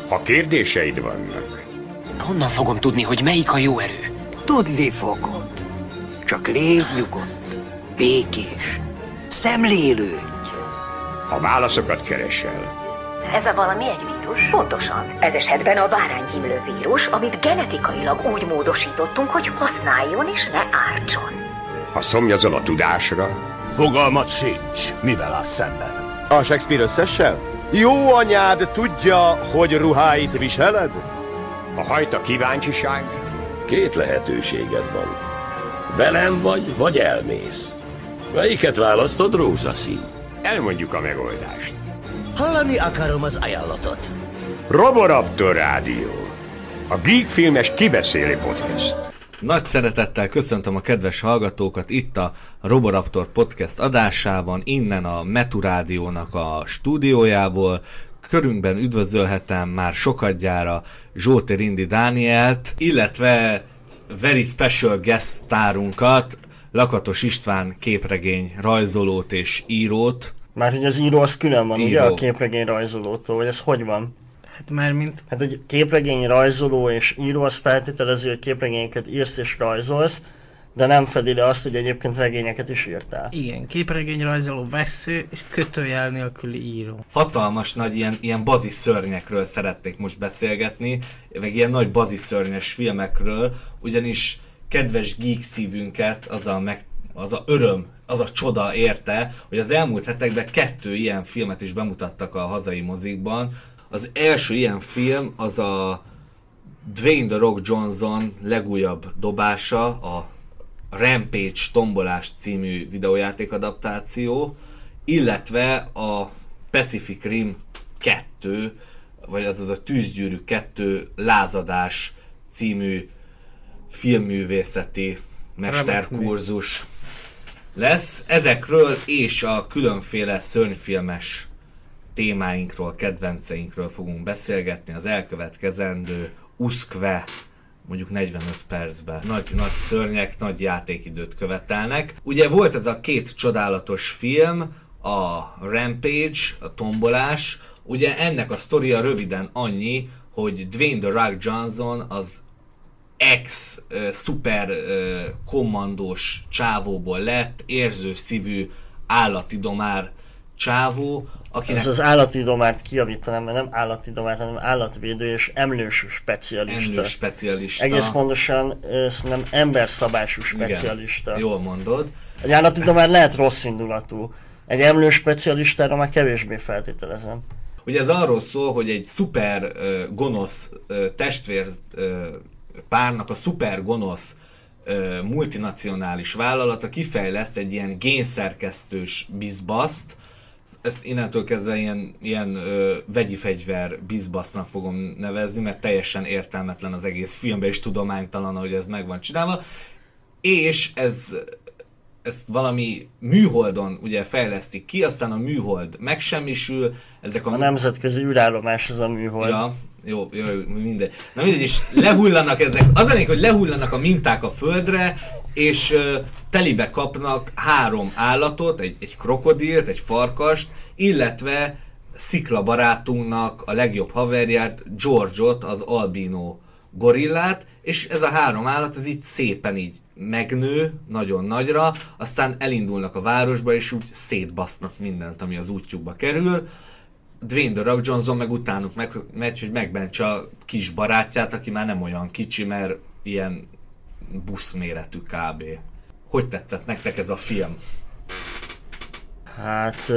Ha kérdéseid vannak... Honnan fogom tudni, hogy melyik a jó erő? Tudni fogod. Csak légy nyugodt, békés, szemlélődj. Ha válaszokat keresel... Ez a valami egy vírus? Pontosan. Ez esetben a bárányhimlő vírus, amit genetikailag úgy módosítottunk, hogy használjon és ne ártson. Ha szomjazol a tudásra... Fogalmat sincs, mivel állsz szemben. A Shakespeare összessel? Jó anyád tudja, hogy ruháit viseled? Ha hajt a kíváncsiság... Két lehetőséged van. Velem vagy elmész. Melyiket választod, rózsaszín? Elmondjuk a megoldást. Hallani akarom az ajánlatot. Roboraptor Rádió. A Geek Filmes kibeszélő podcast. Nagy szeretettel köszöntöm a kedves hallgatókat itt a Roboraptor podcast adásában, innen a Metu Rádiónak a stúdiójából. Körünkben üdvözölhetem már sokadjára Zsóti Rindi Dánielt, illetve very special guest sztárunkat, Lakatos István képregény rajzolót és írót. Már hogy az író az külön van, ugye a képregény rajzolótól, vagy ez hogy van? Hát már mint... Hát egy képregény rajzoló és író az feltételezi, hogy képregényeket írsz és rajzolsz, de nem fedi le azt, hogy egyébként regényeket is írtál. Igen, képregény rajzoló, vessző és kötőjel nélküli író. Hatalmas nagy ilyen baziszörnyekről szeretnék most beszélgetni, meg ilyen nagy baziszörnyes filmekről, ugyanis kedves geek szívünket az a öröm, az a csoda érte, hogy az elmúlt hetekben 2 ilyen filmet is bemutattak a hazai mozikban. Az első ilyen film az a Dwayne The Rock Johnson legújabb dobása, a Rampage Tombolás című videójáték adaptáció, illetve a Pacific Rim 2, vagy azaz a Tűzgyűrű 2 Lázadás című filmművészeti mesterkurzus lesz. Ezekről és a különféle szörnyfilmes témáinkról, kedvenceinkről fogunk beszélgetni az elkövetkezendő uszkve, mondjuk 45 percben. Nagy szörnyek, nagy játékidőt követelnek. Ugye volt ez a 2 csodálatos film, a Rampage, a Tombolás. Ugye ennek a sztoria röviden annyi, hogy Dwayne The Rock Johnson az ex-szuper kommandós csávóból lett, érző szívű állatidomár csávó, akinek... Ez az állatidomárt kijavítanám, mert nem állatidomár, hanem állatvédő és emlős specialista. Egész pontosan szerintem emberszabású specialista. Igen, jól mondod. Egy állatidomár lehet rossz indulatú. Egy emlős specialistára már kevésbé feltételezem. Ugye ez arról szól, hogy egy szuper gonosz testvér párnak a szuper gonosz multinacionális vállalata kifejleszt egy ilyen génszerkesztős bizbaszt. Ezt innentől kezdve ilyen vegyi fegyver bizbasznak fogom nevezni, mert teljesen értelmetlen az egész filmben, és tudománytalan, hogy ez meg van csinálva. És ezt valami műholdon ugye fejlesztik ki, aztán a műhold megsemmisül. A nemzetközi űrállomás az a műhold. Ja, jó, mindegy. Na mindegy, és lehullanak ezek, az elég, hogy lehullanak a minták a földre, és telibe kapnak 3 állatot, egy krokodilt, egy farkast, illetve Szikla barátunknak a legjobb haverját, George-ot, az albino gorillát, és ez a 3 állat, ez így szépen így megnő, nagyon nagyra, aztán elindulnak a városba, és úgy szétbasznak mindent, ami az útjukba kerül. Dwayne The Rock Johnson meg utánuk megy, hogy megmentse a kis barátját, aki már nem olyan kicsi, mert ilyen buszméretű kb. Hogy tetszett nektek ez a film? Hát...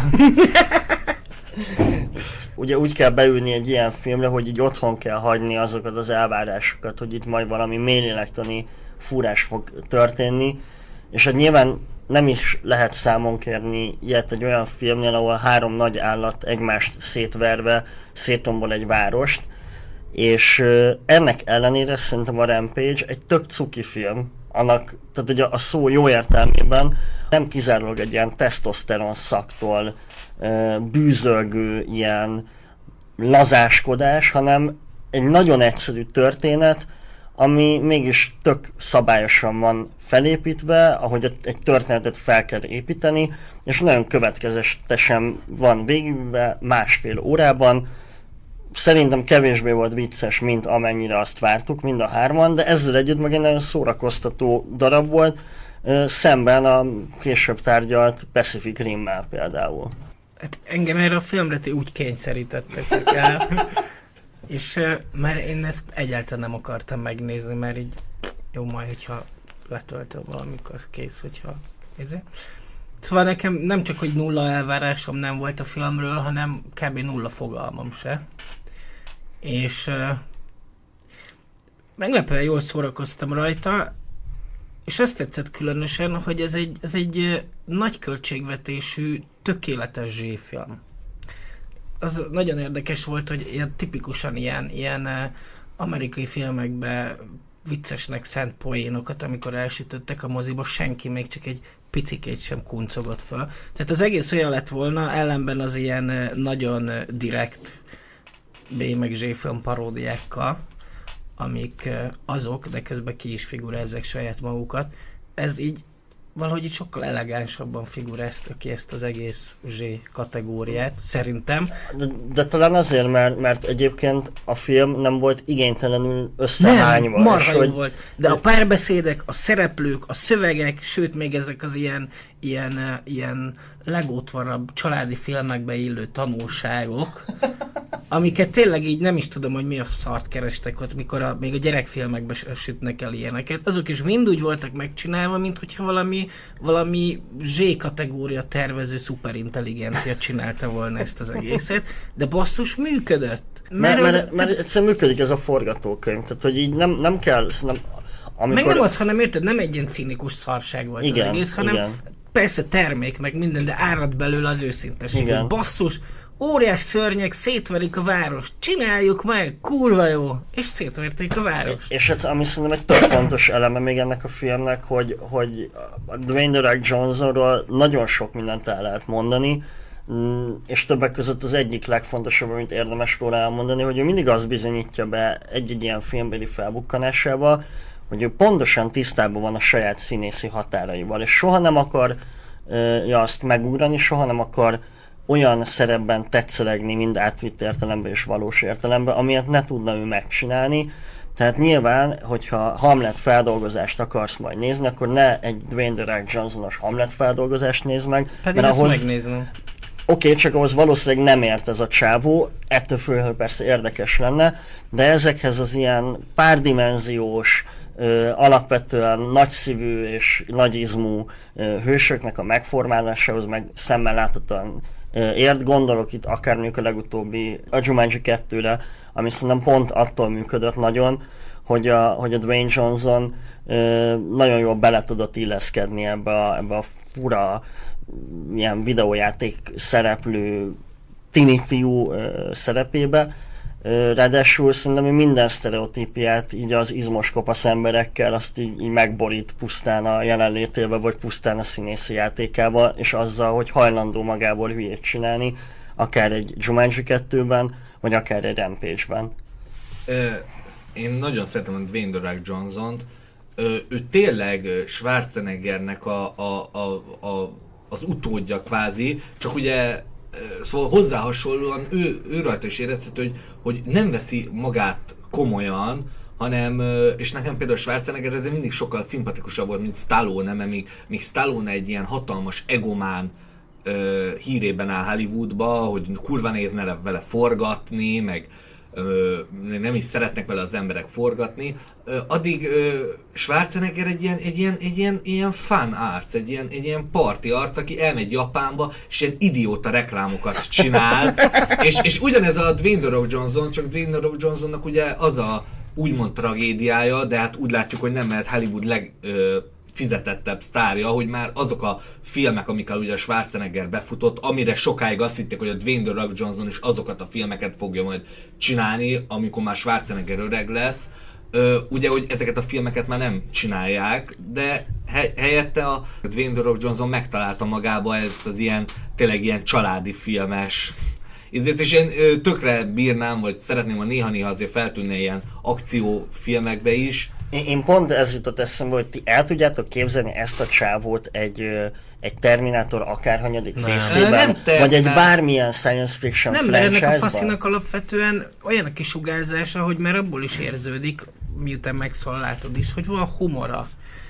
ugye úgy kell beülni egy ilyen filmre, hogy így otthon kell hagyni azokat az elvárásokat, hogy itt majd valami mélylélektani fúrás fog történni, és hát nyilván nem is lehet számon kérni ilyet egy olyan filmnél, ahol 3 nagy állat egymást szétverve szétombol egy várost, és ennek ellenére szerintem a Rampage egy tök cuki film, tehát ugye a szó jó értelmében nem kizárólag egy ilyen tesztoszteron szaktól bűzölgő ilyen lazáskodás, hanem egy nagyon egyszerű történet, ami mégis tök szabályosan van felépítve, ahogy egy történetet fel kell építeni, és nagyon következetesen van végigve 1,5 órában, szerintem kevésbé volt vicces, mint amennyire azt vártuk, mind a hárman, de ezzel együtt meg egy nagyon szórakoztató darab volt, szemben a később tárgyalt Pacific Rim-mel például. Hát engem erre a filmre úgy kényszerítettek el, és mert én ezt egyáltalán nem akartam megnézni, mert így jó, majd, hogyha letöltöm valamikor, kész, hogyha ezért. Szóval nekem nem csak, hogy nulla elvárásom nem volt a filmről, hanem kb. Nulla fogalmam se. És meglepően jól szórakoztam rajta, és azt tetszett különösen, hogy ez egy nagy költségvetésű, tökéletes zsé-film. Az nagyon érdekes volt, hogy ilyen tipikusan ilyen amerikai filmekben viccesnek szánt poénokat, amikor elsütöttek a moziba, senki még csak egy picikét sem kuncogott föl. Tehát az egész olyan lett volna, ellenben az ilyen nagyon direkt B meg Z-film paródiákkal, amik azok, de közben ki is figurázzák saját magukat. Ez így valahogy így sokkal elegánsabban figurázta ki ezt az egész Z kategóriát, szerintem. De talán azért, mert egyébként a film nem volt igénytelenül összehányva. Nem, marha jó volt. De a párbeszédek, a szereplők, a szövegek, sőt még ezek az ilyen legótvarabb családi filmekbe illő tanulságok, amiket tényleg így nem is tudom, hogy mi a szart kerestek ott, mikor még a gyerekfilmekben sütnek el ilyeneket. Azok is mind úgy voltak megcsinálva, mint hogyha valami Z-kategória tervező szuperintelligencia csinálta volna ezt az egészet, de basszus működött. Mert egyszerűen működik ez a forgatókönyv, tehát hogy így nem kell... Meg nem az, hanem érted, nem egy ilyen cínikus szarság volt igen, az egész, hanem igen. Persze termék, meg minden, de árad belőle az őszinteség. Basszus, óriás szörnyek szétverik a várost, csináljuk meg, kurva jó, és szétverték a várost. És hát, ami szerintem egy tök fontos eleme még ennek a filmnek, hogy a Dwayne The Rock Johnsonról nagyon sok mindent el lehet mondani, és többek között az egyik legfontosabb, amit érdemes róla elmondani, hogy ő mindig azt bizonyítja be egy-egy ilyen filmbeli felbukkanásával, hogy ő pontosan tisztában van a saját színészi határaival, és soha nem akarja azt megugrani, soha nem akar olyan szerepben tetszelegni, mind átvitt értelemben és valós értelemben, amilyet ne tudna ő megcsinálni. Tehát nyilván, hogyha Hamlet feldolgozást akarsz majd nézni, akkor ne egy Dwayne The Rock Johnson-os Hamlet feldolgozást nézd meg. Pedig ezt megnézem. Oké, csak ahhoz valószínűleg nem ért ez a csávó, ettől főleg persze érdekes lenne, de ezekhez az ilyen párdimenziós, alapvetően nagyszívű és nagyizmú hősöknek a megformálásához meg szemmel láthatóan ért. Gondolok itt akár mondjuk a legutóbbi a Jumanji 2-re, ami szerintem pont attól működött nagyon, hogy a Dwayne Johnson nagyon jól bele tudott illeszkedni ebbe a fura ilyen videójáték szereplő tini fiú szerepébe. Ráadásul szerintem minden sztereotípiát így az izmos kopasz emberekkel azt így megborít pusztán a jelenlétével, vagy pusztán a színészi játékával, és azzal, hogy hajlandó magából hülyét csinálni, akár egy Jumanji 2-ben, vagy akár egy Rampage-ben. Én nagyon szeretem a Dwayne The Rock Johnson-t. Ő tényleg Schwarzeneggernek az utódja kvázi, csak ugye szóval hozzá hasonlóan ő rajta is érezhető, hogy nem veszi magát komolyan, hanem, és nekem például Schwarzenegger ezért mindig sokkal szimpatikusabb volt, mint Stallone, mert még Stallone egy ilyen hatalmas egomán hírében áll Hollywoodba, hogy kurva nézne vele forgatni, meg nem is szeretnek vele az emberek forgatni, addig Schwarzenegger egy ilyen fun arc, egy ilyen party arc, aki elmegy Japánba, és ilyen idióta reklámokat csinál, és ugyanez a Dwayne The Rock Johnson, csak Dwayne The Rock Johnsonnak ugye az a úgymond tragédiája, de hát úgy látjuk, hogy nem lehet Hollywood fizetettebb sztárja, hogy már azok a filmek, amikkel ugye a Schwarzenegger befutott, amire sokáig azt hitték, hogy a Dwayne The Rock Johnson is azokat a filmeket fogja majd csinálni, amikor már Schwarzenegger öreg lesz. Ugye, hogy ezeket a filmeket már nem csinálják, de helyette a Dwayne The Rock Johnson megtalálta magába ezt az tényleg ilyen családi filmes és én tökre bírnám, vagy szeretném, ha néha-néha azért feltűnne ilyen akciófilmekbe is, Én pont ez jutott eszembe, hogy ti el tudjátok képzelni ezt a csávót egy Terminátor akárhanyadik részében, vagy egy bármilyen science fiction franchise-ban? Nem, mert ennek a faszinak alapvetően olyan a kisugárzása, hogy már abból is érződik, miután megszól, látod is, hogy van humora.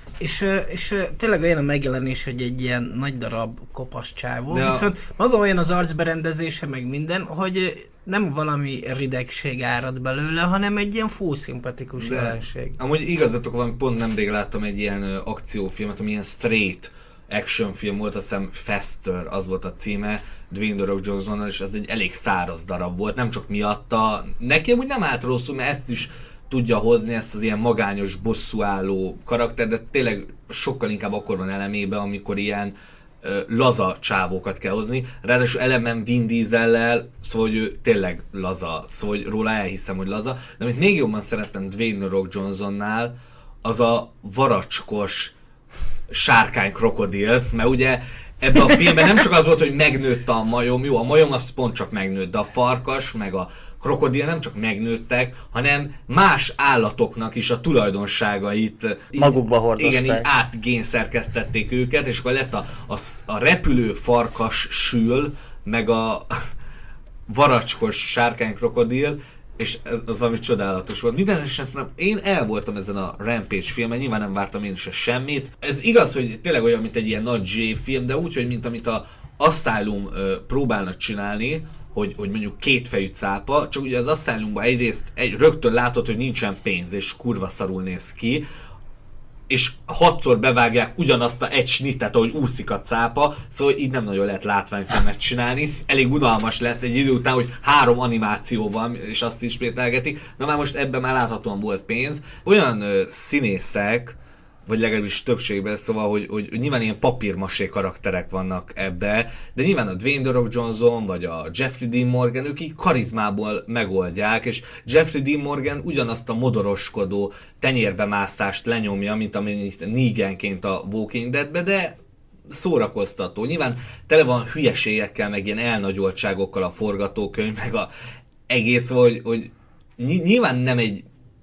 És tényleg olyan a megjelenés, hogy egy ilyen nagy darab kopasz csávó, viszont maga olyan az arcberendezése, meg minden, hogy nem valami ridegség árad belőle, hanem egy ilyen fúszimpatikus jelenség. Amúgy igazatok van, pont nemrég láttam egy ilyen akciófilmet, ami ilyen straight actionfilm volt, azt hiszem Faster, az volt a címe, Dwayne The Rock Johnsonnal, és ez egy elég száraz darab volt, nem csak miatta. Neki amúgy nem állt rosszul, mert ezt is tudja hozni, ezt az ilyen magányos, bosszúálló karakter, de tényleg sokkal inkább akkor van elemében, amikor ilyen laza csávókat kell hozni. Ráadásul elemen Vin Diesellel, szóval hogy ő tényleg laza, szóval hogy róla elhiszem, hogy laza. De amit még jobban szerettem Dwayne The Rock Johnsonnál, az a varacskos sárkány krokodil, mert ugye ebben a filmben nem csak az volt, hogy megnőtt a majom, jó, a majom az pont csak megnőtt, de a farkas, meg a krokodil nem csak megnőttek, hanem más állatoknak is a tulajdonságait magukba hordozták. Igen, így átgénszerkeztették őket, és akkor lett a repülő farkas sül, meg a varacskos sárkány krokodil, és az valami csodálatos volt. Minden esetben én el voltam ezen a Rampage filmen, nyilván nem vártam én is semmit. Ez igaz, hogy tényleg olyan, mint egy ilyen nagy J-film, de úgy, hogy mint amit a Asylum próbálna csinálni, hogy mondjuk kétfejű cápa, csak ugye az Asylumban egyrészt rögtön látod, hogy nincsen pénz, és kurva szarul néz ki, és 6-szor bevágják ugyanazt a egy snittet, ahogy úszik a cápa, szóval így nem nagyon lehet látványfilmet csinálni. Elég unalmas lesz egy idő után, hogy 3 animáció van, és azt ismételgetik. Na már most ebben már láthatóan volt pénz. Olyan színészek, vagy legalábbis többségben, szóval, hogy nyilván ilyen papírmasé karakterek vannak ebbe, de nyilván a Dwayne The Rock Johnson, vagy a Jeffrey Dean Morgan, ők így karizmából megoldják, és Jeffrey Dean Morgan ugyanazt a modoroskodó tenyérbemászást lenyomja, mint amennyit Neganként a Walking Deadbe, de szórakoztató. Nyilván tele van hülyeségekkel, meg ilyen elnagyoltságokkal a forgatókönyv, meg a egész, hogy nyilván nem egy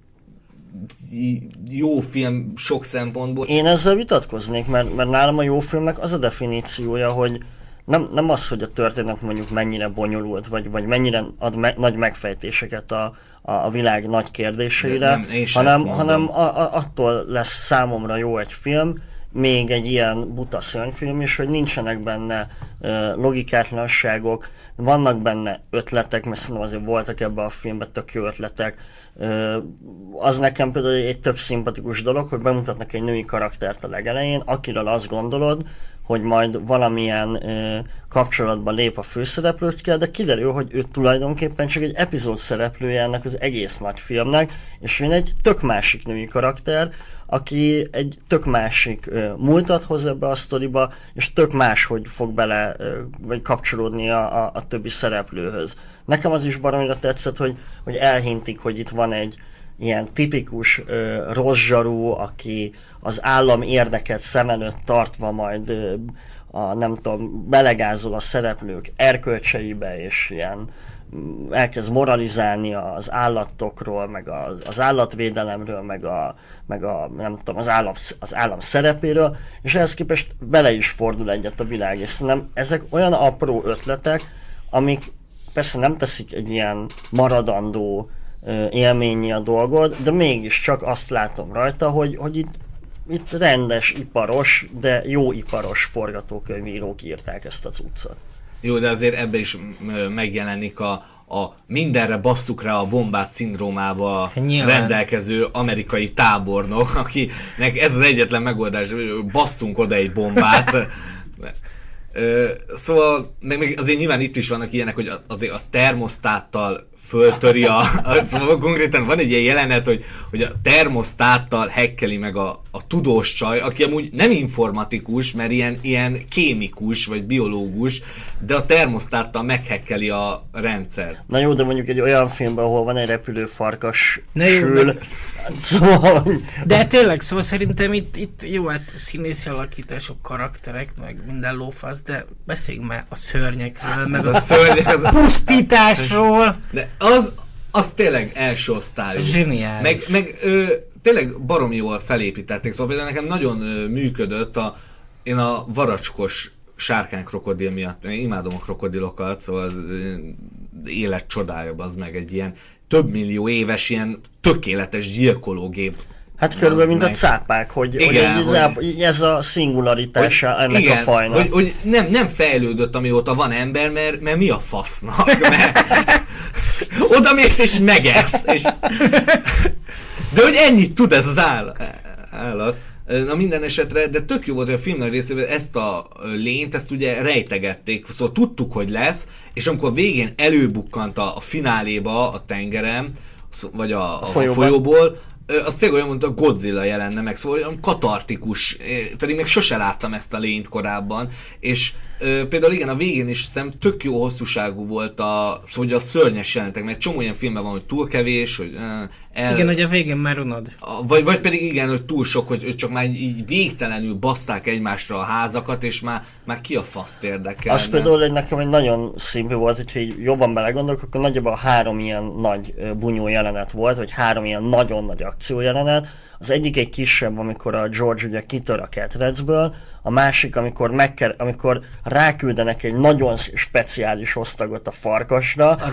jó film sok szempontból. Én ezzel vitatkoznék, mert nálam a jó filmnek az a definíciója, hogy nem az, hogy a történet mondjuk mennyire bonyolult, vagy mennyire ad nagy megfejtéseket a világ nagy kérdéseire, hanem attól lesz számomra jó egy film, még egy ilyen buta szörnyfilm is, hogy nincsenek benne logikátlanságok, vannak benne ötletek, mert szerintem azért voltak ebben a filmben tök jó ötletek. Az nekem például egy tök szimpatikus dolog, hogy bemutatnak egy női karaktert a legelején, akiről azt gondolod, hogy majd valamilyen kapcsolatba lép a főszereplőkkel, de kiderül, hogy ő tulajdonképpen csak egy epizód szereplője ennek az egész nagy filmnek, és jön egy tök másik női karakter, aki egy tök másik múltat hoz ebbe a sztoriba, és tök máshogy fog bele, vagy kapcsolódni a többi szereplőhöz. Nekem az is baromira tetszett, hogy elhintik, hogy itt van egy ilyen tipikus rossz zsarú, aki az állam érdeket szem előtt tartva majd nem tudom, belegázol a szereplők erkölcseibe, és ilyen elkezd moralizálni az állatokról, meg az állatvédelemről, meg a nem tudom, az állam szerepéről, és ehhez képest bele is fordul egyet a világ, és szerintem ezek olyan apró ötletek, amik persze nem teszik egy ilyen maradandó élményi a dolgot, de mégiscsak azt látom rajta, hogy itt rendes, iparos, de jó iparos forgatókönyvírók írták ezt a cuccot. Jó, de azért ebbe is megjelenik a mindenre basszuk rá a bombát szindrómába rendelkező amerikai tábornok, akinek ez az egyetlen megoldás, hogy basszunk oda egy bombát. Szóval meg azért nyilván itt is vannak ilyenek, hogy azért a termosztáttal föltöri szóval konkrétan van egy ilyen jelenet, hogy a termosztáttal hekkeli meg a tudós csaj, aki amúgy nem informatikus, mert ilyen kémikus vagy biológus, de a termosztáttal meghekkeli a rendszert. Na jó, de mondjuk egy olyan filmben, ahol van egy repülőfarkas sül, szóval... De tényleg, szóval szerintem itt jó, hát színészi alakítások, karakterek, meg minden lófasz, de beszéljünk már a szörnyekről, meg a pusztításról. De az tényleg első osztályú. Zseniális. Meg tényleg baromi jól felépítették, szóval például nekem nagyon működött én a varacskos sárkány krokodil miatt, én imádom a krokodilokat, szóval az élet csodája, az meg egy ilyen több millió éves, ilyen tökéletes gyilkológép. Hát körülbelül mint a cápák, hogy ez a szingularitása ennek a fajnak. Hogy nem fejlődött, amióta van ember, mert mi a fasznak? Oda mész és megesz. De hogy ennyit tud ez az állat. Na minden esetre, de tök jó volt, hogy a filmnek részében ezt a lényt, ezt ugye rejtegették, szóval tudtuk, hogy lesz, és amikor végén előbukkant a fináléba a tengeren, vagy a folyóból, azt tényleg olyan mondta, Godzilla jelenne meg, szóval olyan katartikus, pedig még sose láttam ezt a lényt korábban, és például igen, a végén is szerintem tök jó hosszúságú volt szóval a szörnyes jelentek, mert csomó ilyen filmben van, hogy túl kevés, hogy igen, hogy a végén már unod. Vagy pedig igen, hogy túl sok, hogy csak már így végtelenül basszák egymásra a házakat, és már ki a fasz érdekel. Az például nekem egy nagyon szimpli volt, hogyha így jobban belegondolok, akkor nagyjából 3 ilyen nagy bunyó jelenet volt, vagy 3 ilyen nagyon nagy akciójelenet. Az egyik egy kisebb, amikor a George ugye kitör a ketrecből, a másik, amikor ráküldenek egy nagyon speciális osztagot a farkasra. A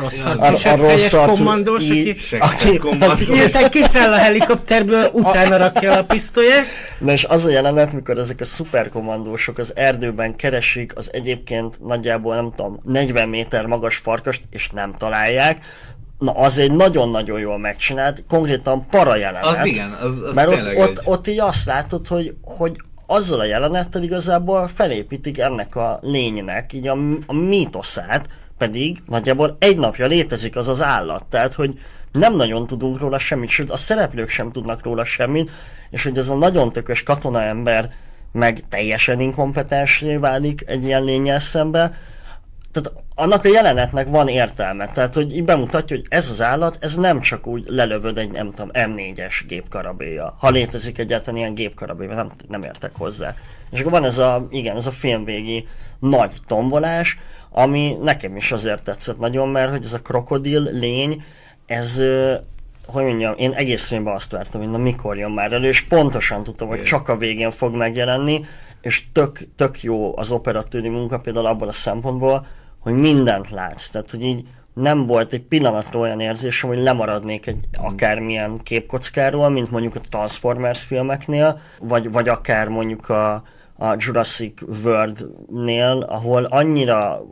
rossz arcú kommandós, aki miután kiszáll a helikopterből, utána rakja a pisztolyát. Na és az a jelenet, mikor ezek a szuperkommandósok az erdőben keresik az egyébként nagyjából, nem tudom, 40 méter magas farkast, és nem találják. Na, az egy nagyon-nagyon jól megcsinált, konkrétan para jelenet. Az igen, az mert ott így azt látod, hogy azzal a jelenettel igazából felépítik ennek a lénynek így a mítoszát, pedig nagyjából egy napja létezik az az állat. Tehát, hogy nem nagyon tudunk róla semmit, sőt a szereplők sem tudnak róla semmit, és hogy ez a nagyon tökös katonaember meg teljesen inkompetensé válik egy ilyen lénnyel szembe. Tehát annak a jelenetnek van értelme, tehát hogy így bemutatja, hogy ez az állat, ez nem csak úgy lelövöd egy, nem tudom, M4-es gépkarabélya. Ha létezik egyáltalán ilyen gépkarabélya, nem értek hozzá. És akkor van ez a filmvégi nagy tombolás, ami nekem is azért tetszett nagyon, mert hogy ez a krokodil lény, ez, hogy mondjam, én egész filmben azt vártam, hogy na mikor jön már elő, és pontosan tudtam, hogy csak a végén fog megjelenni, és tök jó az operatőri munka például abban a szempontból, hogy mindent látsz. Tehát, hogy így nem volt egy pillanatra olyan érzésem, hogy lemaradnék egy akármilyen képkockáról, mint mondjuk a Transformers filmeknél, vagy akár mondjuk a Jurassic World-nél, ahol annyira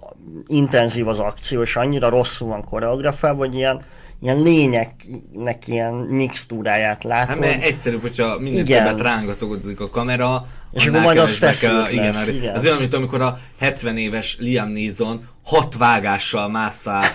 intenzív az akció, és annyira rosszul van koreografálva, vagy ilyen lényeknek ilyen mixtúráját látod. Hát mert egyszerűbb, hogyha minél többet rángatogodik a kamera, és akkor majd az feszült lesz. Ez olyan, mint amikor a 70 éves Liam Neeson 6 vágással mássza át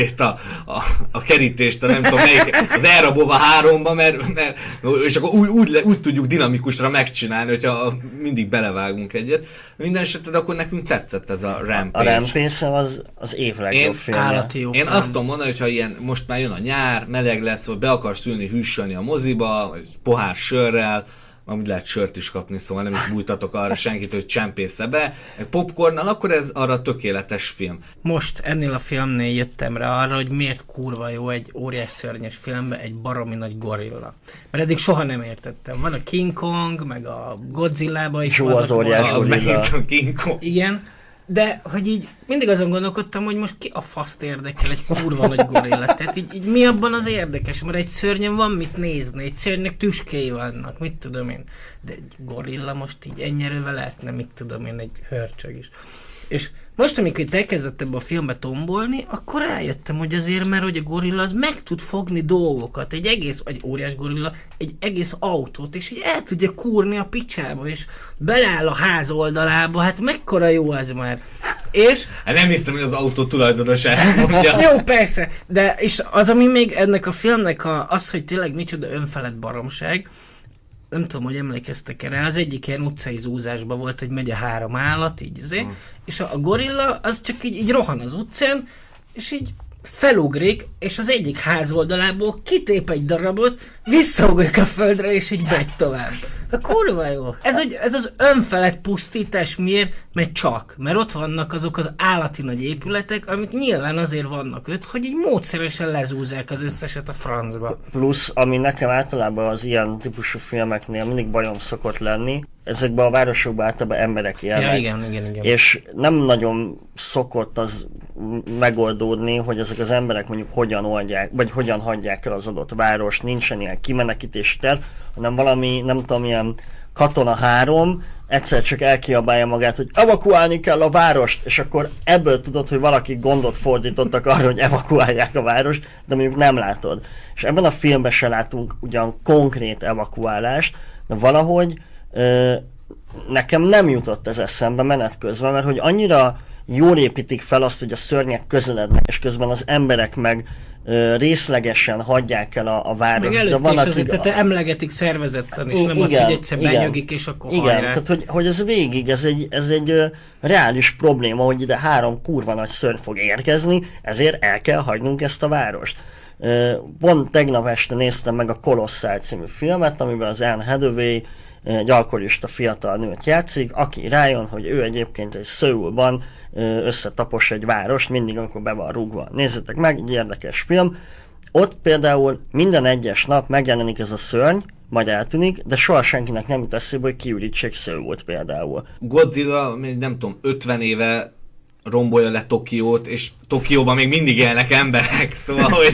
a kerítést, nem tudom melyik, az elrabolva 3-ba, mert és akkor úgy tudjuk dinamikusra megcsinálni, hogyha mindig belevágunk egyet. Minden esetben akkor nekünk tetszett ez a Rampage. A Rampage az év legjobb filmje. Én azt tudom mondani, hogyha ilyen, most már jön a nyár, meleg lesz, vagy be akarsz ülni, hűsölni a moziba, vagy pohár sörrel, amúgy lehet sört is kapni, szóval nem is bújtatok arra senkit, hogy csempésze be. Egy popcornnal, akkor ez arra tökéletes film. Most ennél a filmnél jöttem rá arra, hogy miért kurva jó egy óriás szörnyes filmben egy baromi nagy gorilla. Mert eddig soha nem értettem. Van a King Kong, meg a Godzilla-ban is. Jó az óriás gorilla. Az a King Kong. Igen. De, hogy így mindig azon gondolkodtam, hogy most ki a faszt érdekel egy kurva nagy gorilla. Tehát így mi abban az érdekes? Mert egy szörnyen van mit nézni, egy szörnynek tüskéi vannak, mit tudom én. De egy gorilla most így ennyi erővel lehetne, mit tudom én, egy hörcsög is. És most, amikor itt elkezdett ebbe a filmbe tombolni, akkor rájöttem, hogy azért, mert hogy a gorilla az meg tud fogni dolgokat, egy óriás gorilla, egy egész autót, és így el tudja kúrni a picsába, és beleáll a ház oldalába, hát mekkora jó az már. És... Hát nem hiszem, hogy az autó tulajdonos ezt mondja. Jó, persze, de és az, ami még ennek a filmnek az, hogy tényleg micsoda önfelett baromság, nem tudom, hogy emlékeztek erre, az egyik ilyen utcai zúzásban volt, hogy megy a 3 állat, így és a gorilla az csak így rohan az utcán, és így felugrik, és az egyik ház oldalából kitép egy darabot, visszaugrik a földre, és így megy tovább. Kurva jó. Ez az önfelett pusztítás miért? Mert ott vannak azok az állati nagy épületek, amik nyilván azért vannak ott, hogy így módszeresen lezúzzák az összeset a francba. Plusz, ami nekem általában az ilyen típusú filmeknél mindig bajom szokott lenni, ezekben a városokban általában emberek élnek. Ja, igen. És nem nagyon szokott az megoldódni, hogy ezek az emberek mondjuk hogyan oldják, vagy hogyan hagyják el az adott várost, nincsen ilyen kimenekítési terv, hanem valami, nem tudom, ilyen Katona 3 egyszer csak elkiabálja magát, hogy evakuálni kell a várost, és akkor ebből tudod, hogy valaki gondot fordítottak arra, hogy evakuálják a várost, de mondjuk nem látod. És ebben a filmben se látunk ugyan konkrét evakuálást, de valahogy nekem nem jutott ez eszembe menet közben, mert hogy annyira jól építik fel azt, hogy a szörnyek közelednek, és közben az emberek meg részlegesen hagyják el a várost. Meg előtt is azért, tehát emlegetik szervezetten, és nem igen, az, hogy egyszer benyögik, és akkor igen, hajrá. Tehát hogy ez végig, ez egy reális probléma, hogy ide 3 kurva nagy szörny fog érkezni, ezért el kell hagynunk ezt a várost. Pont tegnap este néztem meg a Colossal című filmet, amiben az Anne Hathaway egy alkoholista fiatal nőt játszik, aki rájön, hogy ő egyébként egy Szöulban összetapos egy várost, mindig amikor be van rúgva. Nézzétek meg, egy érdekes film. Ott például minden egyes nap megjelenik ez a szörny, majd eltűnik, de soha senkinek nem jut eszébe, hogy kiürítsék Szöult például. Godzilla, nem tudom, 50 éve rombolja le Tokiót, és Tokióban még mindig élnek emberek, szóval, hogy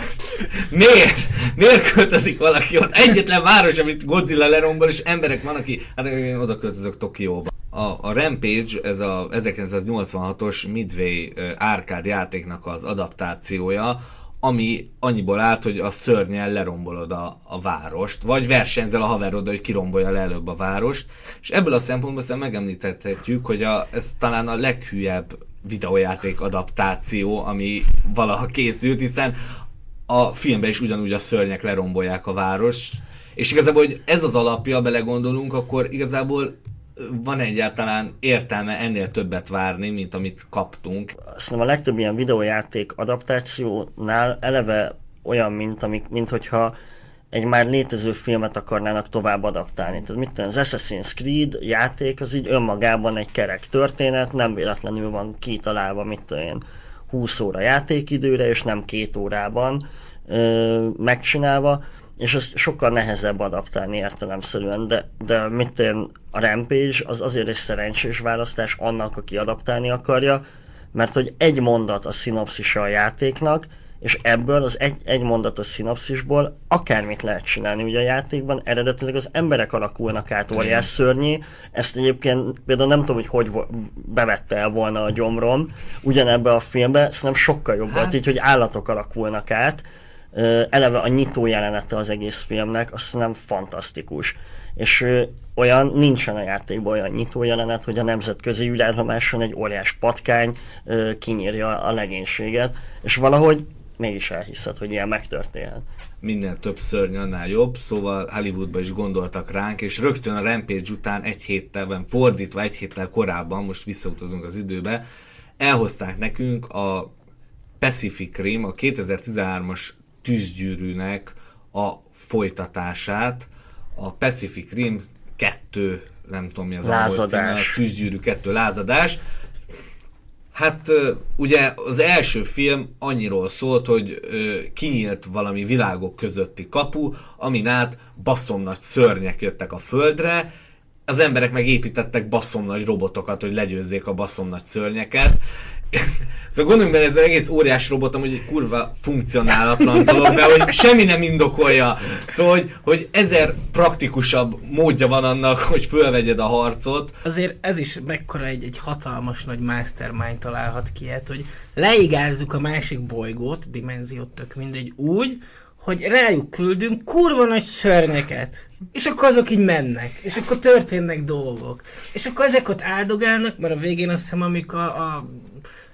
miért költözik valaki ott? Egyetlen város, amit Godzilla lerombol, és emberek van, aki, hát én oda költözök Tokióba. A Rampage, ez a 1986-os Midway arcade játéknak az adaptációja, ami annyiból állt, hogy a szörnyen lerombolod a várost, vagy versenyzel a haveroddal, hogy kirombolja le előbb a várost, és ebből a szempontból aztán megemlíthetjük, hogy ez talán a leghülyebb videójáték adaptáció, ami valaha készült, hiszen a filmben is ugyanúgy a szörnyek lerombolják a várost, és igazából, hogy ez az alapja, belegondolunk, akkor igazából van egyáltalán értelme ennél többet várni, mint amit kaptunk. Szerintem a legtöbb ilyen videójáték adaptációnál eleve olyan, mint hogyha egy már létező filmet akarnának tovább adaptálni. Tehát mit tenni, az Assassin's Creed játék az így önmagában egy kerek történet, nem véletlenül van kitalálva, mit tudom én, 20 óra játékidőre, és nem 2 órában megcsinálva, és ezt sokkal nehezebb adaptálni értelemszerűen, de mit én, a Rampage az azért egy szerencsés választás annak, aki adaptálni akarja, mert hogy egy mondat a szinopszisa a játéknak, és ebből az egy mondatos szinopszisból akármit lehet csinálni. Ugye a játékban eredetileg az emberek alakulnak át óriás szörnyé, ezt egyébként például nem tudom, hogy bevette el volna a gyomrom ugyanebbe a filmbe, szerintem sokkal jobb volt így, hogy állatok alakulnak át. Eleve a nyitó jelenete az egész filmnek, azt nem fantasztikus. És olyan nincsen a játékban olyan nyitó jelenet, hogy a nemzetközi űrállomáson egy óriás patkány kinyírja a legénységet, és valahogy mégis elhiszed, hogy ilyen megtörténhet. Minél több szörny, annál jobb, szóval Hollywoodban is gondoltak ránk, és rögtön a Rampage után egy héttel korábban, most visszautazunk az időbe, elhozták nekünk a Pacific Rim, a 2013-as tűzgyűrűnek a folytatását, a Pacific Rim 2, nem tudom mi az lázadás. A tűzgyűrű 2 lázadás. Hát ugye az első film annyiról szólt, hogy kinyílt valami világok közötti kapu, amin át baszomnagy szörnyek jöttek a földre, az emberek megépítettek baszomnagy robotokat, hogy legyőzzék a baszomnagy szörnyeket. Szóval gondoljunk bele, ez az egész óriás robot, amúgy egy kurva funkcionálatlan dolog, de hogy semmi nem indokolja. Szóval, hogy 1000 praktikusabb módja van annak, hogy fölvegyed a harcot. Azért ez is mekkora egy hatalmas nagy mastermind találhat ki, hogy leigázzuk a másik bolygót, dimenziót, tök mindegy, úgy, hogy rájuk küldünk kurva nagy szörnyeket. És akkor azok így mennek. És akkor történnek dolgok. És akkor ezek ott áldogálnak, mert a végén azt hiszem, amikor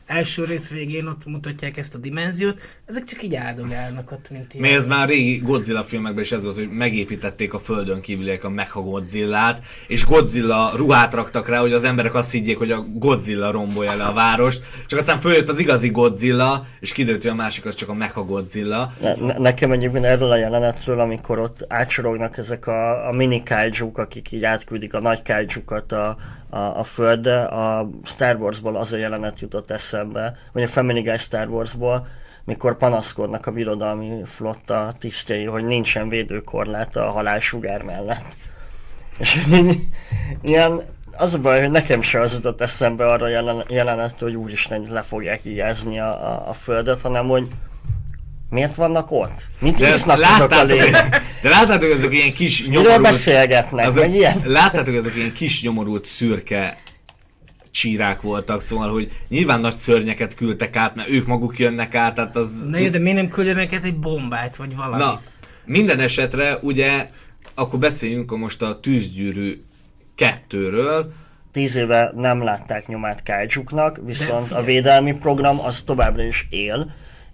első rész végén ott mutatják ezt a dimenziót, ezek csak így áldogálnak ott, mint ilyen. Mi ez már a régi Godzilla filmekben is ez volt, hogy megépítették a földön kívüliek a Mecha Godzillát, és Godzilla ruhát raktak rá, hogy az emberek azt higgyék, hogy a Godzilla rombolja le a várost, csak aztán följött az igazi Godzilla, és kiderült, hogy a másik az csak a Mecha Godzilla. Nekem egyébként erről a jelenetről, amikor ott átsorognak ezek a mini kaijuk, akik így átküldik a nagy kaijukat a földre, a Star Warsból az a jelenet jutott eszembe, vagy a Family Guy Star Warsból, mikor panaszkodnak a birodalmi flotta tisztjei, hogy nincsen védőkorlát a halálsugár mellett. És ilyen, az a baj, hogy nekem se az jutott eszembe arra jelenetről, hogy úristen, le fogják ijázni a földet, hanem hogy miért vannak ott? Mit isznak azok a lények? De láttátok, ezek ilyen kis nyomorult... Miről beszélgetnek? Meg ilyen? Láttátok, ezek ilyen kis nyomorult szürke csírák voltak, szóval, hogy nyilván nagy szörnyeket küldtek át, mert ők maguk jönnek át, tehát az... Na jó, de miért nem küldjenek át egy bombát, vagy valamit? Na, minden esetre, ugye, akkor beszéljünk most a Tűzgyűrű 2-ről. 10 éve nem látták nyomát kaijuknak, viszont a védelmi program az továbbra is él,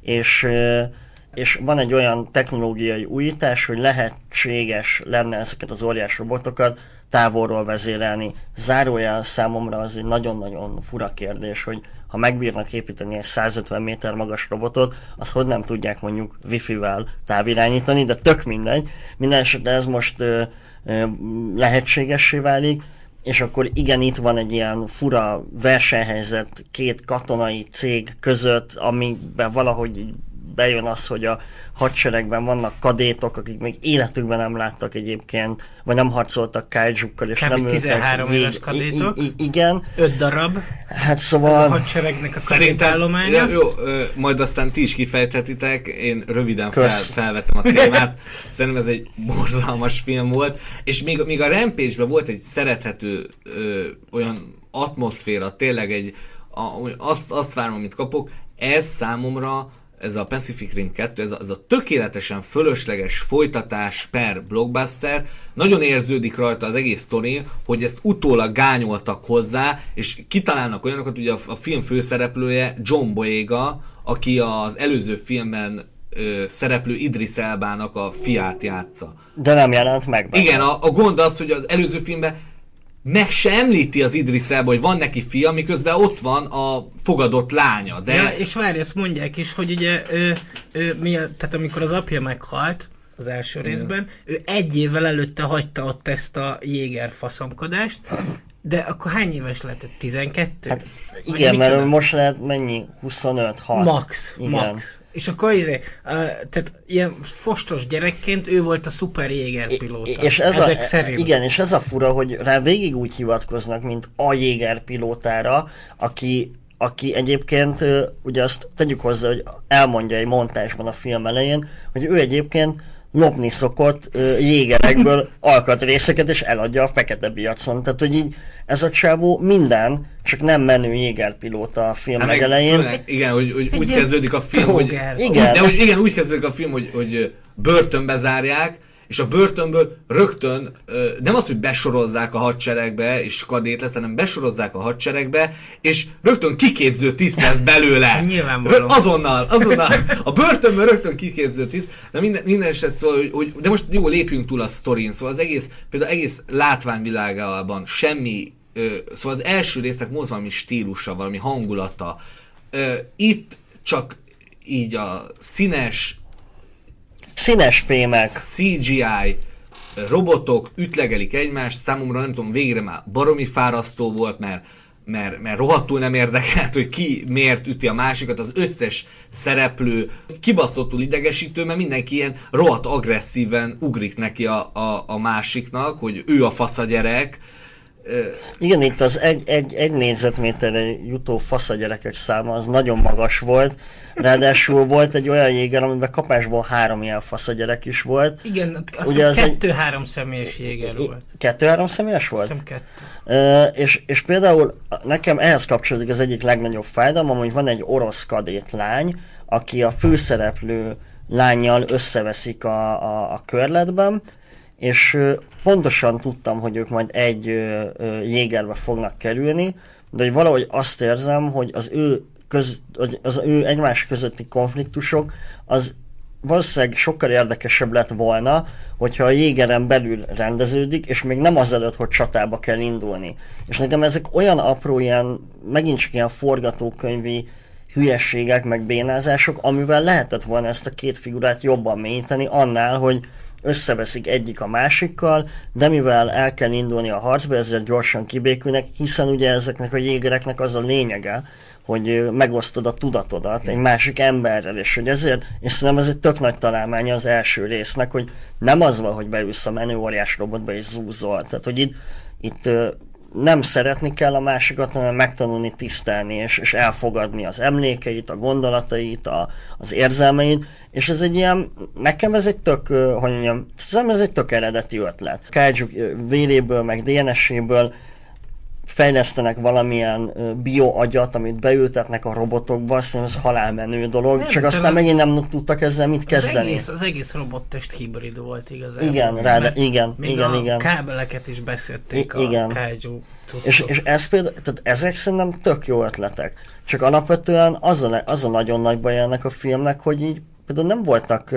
és van egy olyan technológiai újítás, hogy lehetséges lenne ezeket az óriás robotokat távolról vezérelni. Zárójel számomra az egy nagyon-nagyon fura kérdés, hogy ha megbírnak építeni egy 150 méter magas robotot, azt hogy nem tudják mondjuk wifi-vel távirányítani, de tök mindegy. Minden esetre ez most lehetségessé válik, és akkor igen, itt van egy ilyen fura versenyhelyzet két katonai cég között, amiben valahogy bejön az, hogy a hadseregben vannak kadétok, akik még életükben nem láttak egyébként, vagy nem harcoltak kaijukkal, és nem 13 éves kadétok. Igen. 5 darab. Hát szóval... Ez a hadseregnek a kadétállománya. Jó, majd aztán ti is kifejthetitek, én röviden felvettem a témát. Szerintem ez egy borzalmas film volt, és még a Rampage-ben volt egy szerethető olyan atmoszféra, tényleg azt várom, amit kapok, ez számomra ez a Pacific Rim 2, ez a tökéletesen fölösleges folytatás per blockbuster, nagyon érződik rajta az egész sztori, hogy ezt utólag gányoltak hozzá, és kitalálnak olyanokat, ugye a film főszereplője John Boyega, aki az előző filmben szereplő Idris Elbának a fiát játsza. De nem jelent meg benne. Igen, a gond az, hogy az előző filmben meg se említi az Idris Elba, hogy van neki fia, miközben ott van a fogadott lánya. De... Ja, és várj, ezt mondják is, hogy ugye tehát amikor az apja meghalt az első részben, ő 1 évvel előtte hagyta ott ezt a jéger faszomkodást, de akkor hány éves lehetett? 12? Hát igen, mert most lehet mennyi? 25, 6. Max. És akkor tehát ilyen fostos gyerekként ő volt a szuper jégerpilóta. És ezek szerint. Igen, és ez a fura, hogy rá végig úgy hivatkoznak, mint a jégerpilótára, aki egyébként, ugye azt tegyük hozzá, hogy elmondja egy montásban a film elején, hogy ő egyébként lopni szokott jégerekből alkatrészeket, és eladja a fekete piacon. Tehát, hogy így ez a csávó minden, csak nem menő jégerpilóta a film legelején. Igen, hogy úgy kezdődik a film, hogy... Igen. De hogy úgy kezdődik a film, hogy börtönbe zárják, és a börtönből rögtön nem az, hogy besorozzák a hadseregbe, és kadét lesz, hanem besorozzák a hadseregbe, és rögtön kiképző tiszt lesz belőle. Nyilvánvalóan. Azonnal. A börtönből rögtön kiképző tiszt. De minden eset szól, hogy de most jó, lépjünk túl a sztorin. Szóval az egész látványvilágában semmi, szóval az első résznek volt valami stílusa, valami hangulata. Itt csak így a színes fémek, CGI robotok ütlegelik egymást, számomra nem tudom, végre már baromi fárasztó volt, mert rohadtul nem érdekelt, hogy ki miért üti a másikat, az összes szereplő kibaszottul idegesítő, mert mindenki ilyen rohadt agresszíven ugrik neki a másiknak, hogy ő a faszagyerek. Igen, itt az egy négyzetméterre jutó faszagyerekek száma az nagyon magas volt, ráadásul volt egy olyan jéger, amiben kapásból 3 ilyen faszagyerek is volt. Igen, azt hiszem 2-3 személyes jéger volt. 2-3 személyes volt? Azt hiszem 2. És például nekem ehhez kapcsolódik az egyik legnagyobb fájdalmam, hogy van egy orosz kadét lány, aki a főszereplő lánnyal összeveszik a körletben, és pontosan tudtam, hogy ők majd egy jégerbe fognak kerülni, de hogy valahogy azt érzem, hogy az ő az ő egymás közötti konfliktusok, az valószínűleg sokkal érdekesebb lett volna, hogyha a Jégeren belül rendeződik, és még nem azelőtt, hogy csatába kell indulni. És nekem ezek olyan apró ilyen, megint csak ilyen forgatókönyvi hülyességek, meg bénázások, amivel lehetett volna ezt a két figurát jobban mélyíteni, annál, hogy összeveszik egyik a másikkal, de mivel el kell indulni a harcba, ezért gyorsan kibékülnek, hiszen ugye ezeknek a jégereknek az a lényege, hogy megosztod a tudatodat egy másik emberrel, és hogy ezért, és szerintem ez egy tök nagy találmánya az első résznek, hogy nem az van, hogy beülsz a menő óriás robotba és zúzol. Tehát, hogy itt nem szeretni kell a másikat, hanem megtanulni tisztelni, és elfogadni az emlékeit, a gondolatait, az érzelmeit, és ez egy ilyen, nekem ez egy tök, hogy mondjam, ez egy tök eredeti ötlet. Kaiju véréből, meg DNS-éből fejlesztenek valamilyen bioagyat, amit beültetnek a robotokba, azt hiszem ez halálmenő dolog, nem, csak aztán megint nem tudtak ezzel mit kezdeni. Az egész robottest hibrid volt igazából. Igen, igen. Kábeleket is beszélték a kaiju cuccok. És ez például, tehát ezek szerintem tök jó ötletek. Csak alapvetően az a nagyon nagy baj ennek a filmnek, hogy így például nem voltak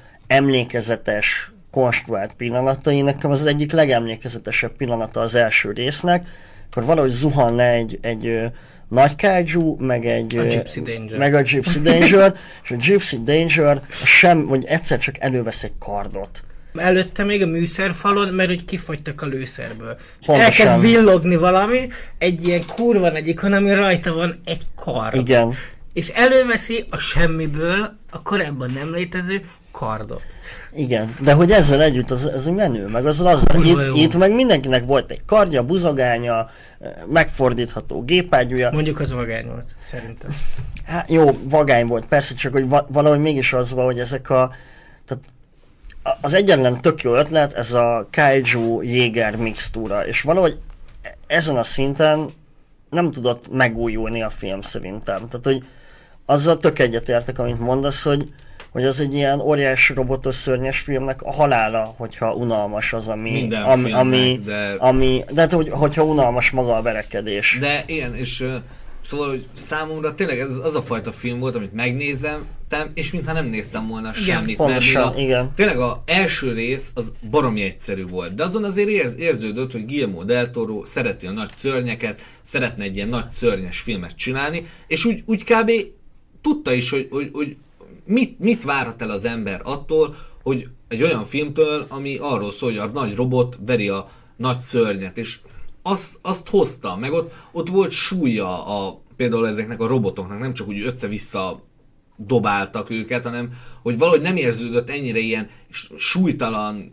emlékezetes, konstruált pillanatai. Nekem az egyik legemlékezetesebb pillanata az első résznek, akkor valahogy zuhan le egy nagy kaiju, meg a Gypsy Danger, és a Gypsy Danger vagy egyszer csak elővesz egy kardot. Előtte még a műszerfalon, mert hogy kifogytak a lőszerből. És elkezd villogni valami, egy ilyen kurva nagy ikon, ami rajta van egy kard. Igen. És előveszi a semmiből a korábban nem létező kardot. Igen, de hogy ezzel együtt az menő, meg az itt meg mindenkinek volt egy kardja, buzogánya, megfordítható gépágyúja. Mondjuk az vagány volt, szerintem. Hát jó, vagány volt, persze, csak hogy valahogy mégis az van, hogy ezek tehát az egyetlen tök jó ötlet, ez a kaiju jéger mixtúra, és valahogy ezen a szinten nem tudott megújulni a film szerintem. Tehát, hogy azzal tök egyetértek, amit mondasz, hogy az egy ilyen óriás robotos szörnyes filmnek a halála, hogyha unalmas az, de hát, hogyha unalmas maga a verekedés. De igen, és szóval, hogy számomra tényleg ez az a fajta film volt, amit megnézem, és mintha nem néztem volna semmit. Pontosan, igen. Tényleg az első rész az baromi egyszerű volt, de azon azért érződött, hogy Guillermo del Toro szereti a nagy szörnyeket, szeretne egy ilyen nagy szörnyes filmet csinálni, és úgy kb. Tudta is, hogy mit várhat el az ember attól, hogy egy olyan filmtől, ami arról szól, hogy a nagy robot veri a nagy szörnyet, és azt hozta, meg ott volt súlya például ezeknek a robotoknak, nem csak úgy össze-vissza dobáltak őket, hanem hogy valahogy nem érződött ennyire ilyen súlytalan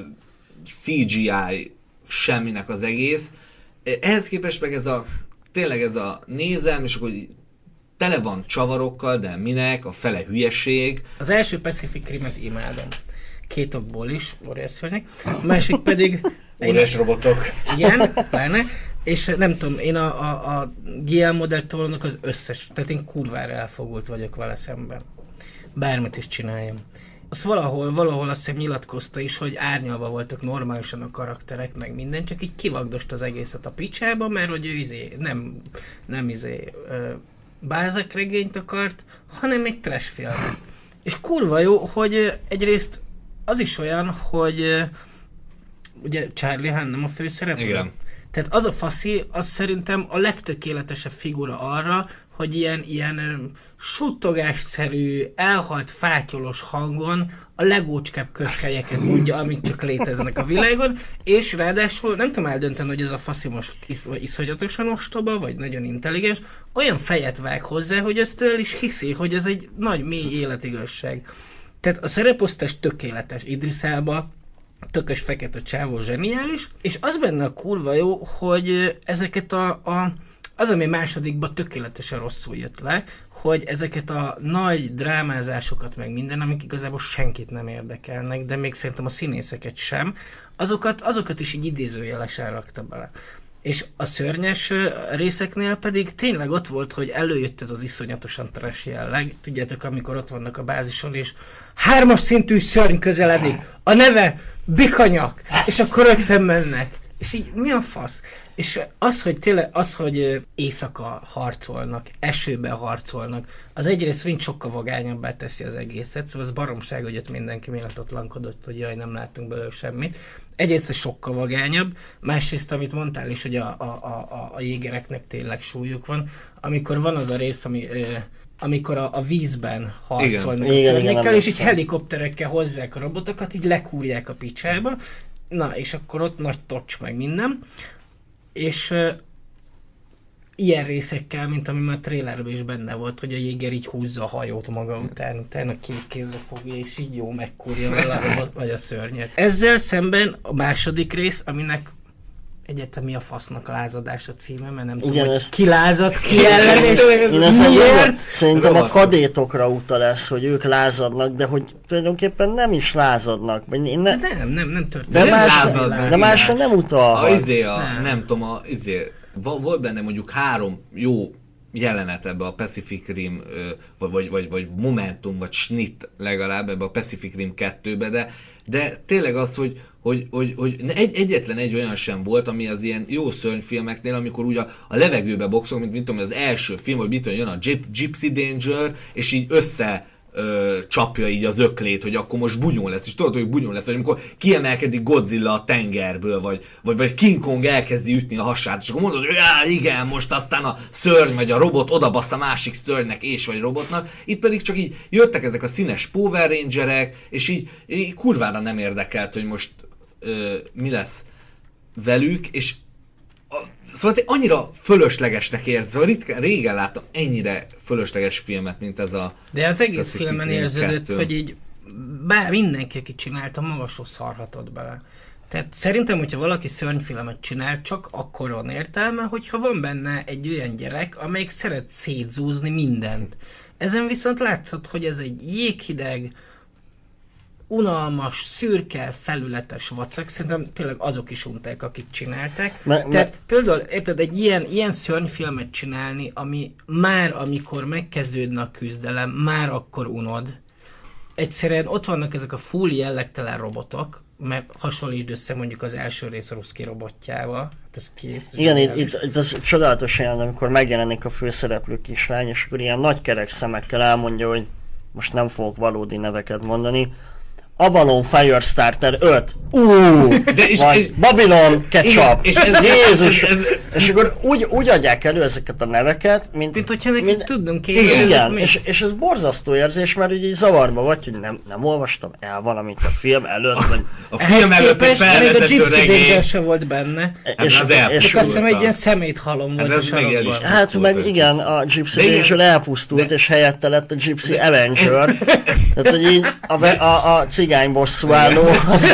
CGI semminek az egész. Ehhez képest meg tényleg ez a nézem, és akkor tele van csavarokkal, de minek, a fele hülyeség. Az első Pacific Rim-et imádom. Két okból is, óriás szörnyek. A másik pedig... óriás robotok. Igen, pláne. És nem tudom, én a Guillermo del Toro-nak az összes, tehát én kurvára elfogult vagyok vele szemben. Bármit is csináljam. Azt valahol azt hiszem nyilatkozta is, hogy árnyalva voltak normálisan a karakterek, meg minden, csak így kivagdost az egészet a picsába, mert hogy ő nem Balzac regényt akart, hanem egy trash film. És kurva jó, hogy egyrészt az is olyan, hogy ugye Charlie Hunnam a főszereplő. Igen. Tehát az a faszi, az szerintem a legtökéletesebb figura arra, hogy ilyen suttogásszerű, elhalt fátyolos hangon a legócskább közhelyeket mondja, amik csak léteznek a világon, és ráadásul nem tudom eldönteni, hogy ez a faszi most iszonyatosan ostoba, vagy nagyon intelligens, olyan fejet vág hozzá, hogy ezt el is hiszi, hogy ez egy nagy, mély életigazság. Tehát a szereposztás tökéletes. Idris Elba, tökös fekete csávó zseniális, és az benne a kurva jó, hogy ezeket az, ami másodikban tökéletesen rosszul jött le, hogy ezeket a nagy drámázásokat meg minden, amik igazából senkit nem érdekelnek, de még szerintem a színészeket sem, azokat is így idézőjelesen rakta bele. És a szörnyes részeknél pedig tényleg ott volt, hogy előjött ez az iszonyatosan trash jelleg. Tudjátok, amikor ott vannak a bázison, és 3-as szintű szörny közeledik, a neve Bikanyak, és akkor rögtön mennek. És így mi a fasz? És az, hogy tényleg, hogy éjszaka harcolnak, esőben harcolnak, az egyrészt mind sokkal vagányabbá teszi az egészet, szóval az baromság, hogy ott mindenki méltatlankodott, hogy jaj, nem láttunk belőle semmit. Egyrészt ez sokkal vagányabb, másrészt, amit mondtál is, hogy a jégereknek tényleg súlyuk van. Amikor van az a rész, amikor a vízben harcolnak a szörnyekkel, és így helikopterekkel hozzák a robotokat, így lekúrják a picsába, na, és akkor ott nagy tocs meg minden, és ilyen részekkel, mint ami már a trailerben is benne volt, hogy a jéger így húzza a hajót maga után, utána két kézre fogja, és így jó megkúrja vele a robot vagy a szörnyet. Ezzel szemben a második rész, aminek egyetem mi a fasznak a lázadás a címe, mert nem tudom, hogy ki lázad, ki ellen, és miért? Szerintem a kadétokra utal ez, hogy ők lázadnak, de hogy tulajdonképpen nem is lázadnak. Nem történik. De másra nem utal. Nem tudom, volt benne mondjuk 3 jó jelenet ebbe a Pacific Rim, vagy momentum, vagy snit legalább ebbe a Pacific Rim 2-be, de tényleg az, hogy egyetlen egy olyan sem volt, ami az ilyen jó szörnyfilmeknél, amikor úgy a levegőbe boxolunk, mint tudom, az első film, hogy mit jön a Gypsy Danger, és így csapja így az öklét, hogy akkor most bugyón lesz, és tudod, hogy bugyón lesz, vagy amikor kiemelkedik Godzilla a tengerből, vagy King Kong elkezdi ütni a hasát, és akkor mondod, hogy igen, most aztán a szörny, vagy a robot odabasz a másik szörnynek, és vagy robotnak, itt pedig csak így jöttek ezek a színes Power Rangerek, és így kurvára nem érdekelt, hogy most mi lesz velük, és szóval te annyira fölöslegesnek érzed, szóval régen láttam ennyire fölösleges filmet, mint ez a... De az egész filmen érződött, hogy így mindenki, aki csinálta, magasról szarhatott bele. Tehát szerintem, hogyha valaki szörnyfilmet csinál, csak akkor van értelme, hogyha van benne egy olyan gyerek, amelyik szeret szétzúzni mindent. Ezen viszont látszott, hogy ez egy jéghideg, unalmas, szürke, felületes vacak, szerintem tényleg azok is unták, akik csinálták. Tehát például, érted, egy ilyen szörnyfilmet csinálni, ami már amikor megkezdődne a küzdelem, már akkor unod. Egyszerűen ott vannak ezek a full jellegtelen robotok, mert hasonlítsd össze mondjuk az első rész a ruszki robotjával. Hát ez kész. Igen, itt az csodálatos jelent, amikor megjelenik a főszereplő kislány, és akkor ilyen nagy kerek szemekkel elmondja, hogy most nem fogok valódi neveket mondani, Avalon Firestarter 5. Vagy Babylon Ketchup. Jézus! És akkor úgy adják elő ezeket a neveket, mint hogyha nekik tudnunk igen, és ez borzasztó érzés, mert ugye zavarba vagy, hogy nem olvastam el valamit a film előtt. Vagy a film előtt egy felvezető regény. Se volt benne. És azt hiszem egy ilyen szeméthalom volt a sarokban. Hát meg igen, a Gypsy Danger elpusztult, és helyette lett a Gypsy Avenger. Tehát, hogy így a cigány bosszúálló.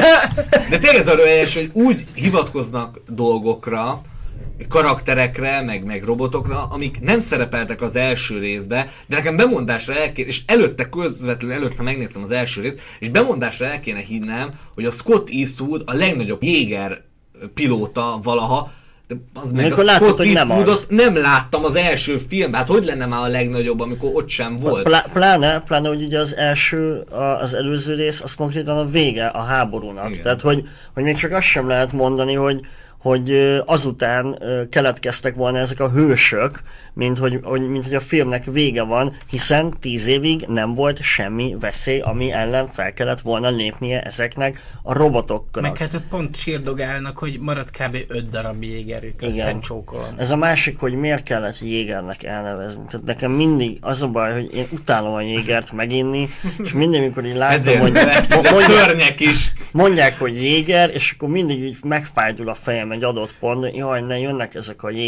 De tényleg ez arra helyes, hogy úgy hivatkoznak dolgokra, karakterekre, meg robotokra, amik nem szerepeltek az első részbe, de nekem bemondásra és közvetlenül előtte megnéztem az első részt, és bemondásra el kéne hinnem, hogy a Scott Eastwood a legnagyobb jéger pilóta valaha, de az meg amikor a Scott Eastwoodot nem láttam az első filmben. Hát hogy lenne már a legnagyobb, amikor ott sem volt? Pláne, hogy ugye az első, az előző rész, az konkrétan a vége a háborúnak. Igen. Tehát, hogy még csak azt sem lehet mondani, hogy azután keletkeztek volna ezek a hősök, mint hogy a filmnek vége van, hiszen 10 évig nem volt semmi veszély, ami ellen fel kellett volna lépnie ezeknek a robotoknak. Meg hát pont sírdogálnak, hogy maradt kb. 5 darab jégerük, aztán csókolom. Ez a másik, hogy miért kellett jégernek elnevezni. Tehát nekem mindig az a baj, hogy én utálom a jégert meginni, és mindig, amikor így látom, hogy szörnyek is mondják, hogy jéger, és akkor mindig így megfájdul a fejem egy adott pont, jaj, ne jönnek ezek a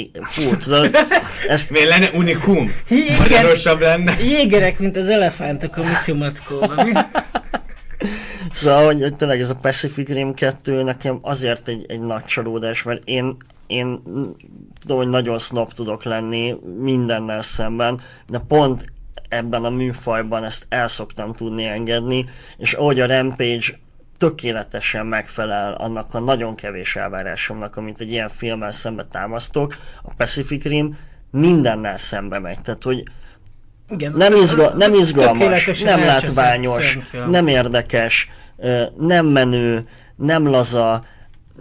ezt miért lenne unikum? Magyarosabb lenne. Jégerek, mint az elefántok a Miciumatkóban. Szóval, hogy tényleg ez a Pacific Rim 2 nekem azért egy nagy csalódás, mert én tudom, hogy nagyon snob tudok lenni mindennel szemben, de pont ebben a műfajban ezt el szoktam tudni engedni, és ahogy a Rampage tökéletesen megfelel annak a nagyon kevés elvárásomnak, amit egy ilyen filmmel szembe támasztok, a Pacific Rim mindennel szembe megy. Tehát, hogy igen, nem izgalmas, nem látványos, nem érdekes, nem menő, nem laza,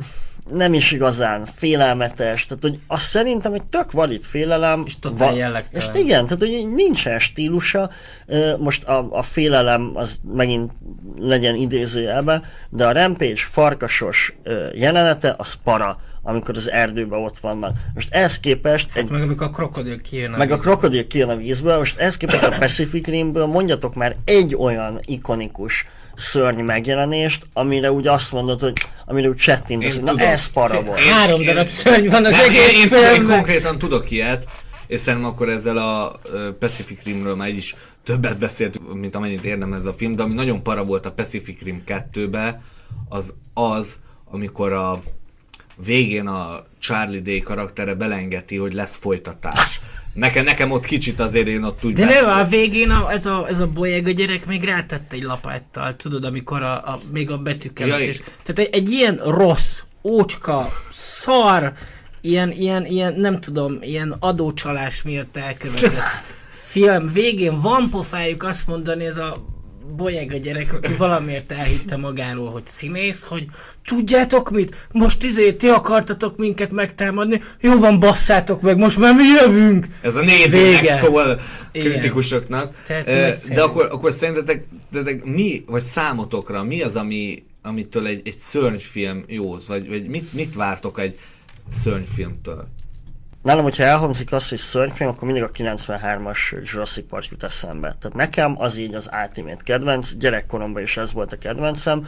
nem is igazán félelmetes, tehát hogy azt szerintem egy tök valid félelem. És totál jellegtelen. És igen, tehát hogy nincsen stílusa, most a félelem az megint legyen idézőjelben, de a Rampage farkasos jelenete az para, amikor az erdőben ott vannak. Most ehhez képest... Hát meg amikor a krokodil kijön a krokodil kijön a vízből, most ehhez képest a Pacific Rimből mondjatok már egy olyan ikonikus szörny megjelenést, amire úgy azt mondod, hogy amire úgy csettintesz, hogy na ez para volt. 3 darab szörny van az egész filmben. Én konkrétan tudok ilyet, és szerintem akkor ezzel a Pacific Rimről már így is többet beszéltünk, mint amennyit érdemel ez a film, de ami nagyon para volt a Pacific Rim 2-be, az, amikor a végén a Charlie Day karaktere belengeti, hogy lesz folytatás. Nekem ott kicsit azért én ott úgy... De nem, a végén ez a bolyega gyerek még rátett egy lapáttal, tudod, amikor még a betűkkel is. Tehát egy ilyen rossz, ócska, szar, ilyen nem tudom, ilyen adócsalás miatt elkövetett film. Végén van pofájuk azt mondani, ez a bolyega gyerek, aki valamiért elhitte magáról, hogy színész, hogy tudjátok mit? Most ti akartatok minket megtámadni, jó van, basszátok meg, most már mi jövünk! Ez a nézőnek szól kritikusoknak. De akkor szerintetek mi, vagy számotokra, mi az, amitől egy szörnyfilm jó, vagy mit vártok egy szörnyfilmtől? Nálam, hogyha elhangzik az, hogy szörnyfilm, akkor mindig a 93-as Jurassic Park jut eszembe. Tehát nekem az így az ultimate kedvenc, gyerekkoromban is ez volt a kedvencem.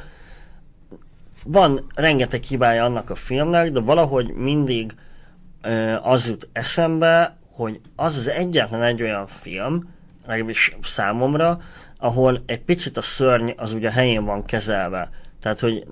Van rengeteg hibája annak a filmnek, de valahogy mindig az jut eszembe, hogy az egyetlen egy olyan film, legalábbis számomra, ahol egy picit a szörny az ugye helyén van kezelve. Tehát, hogy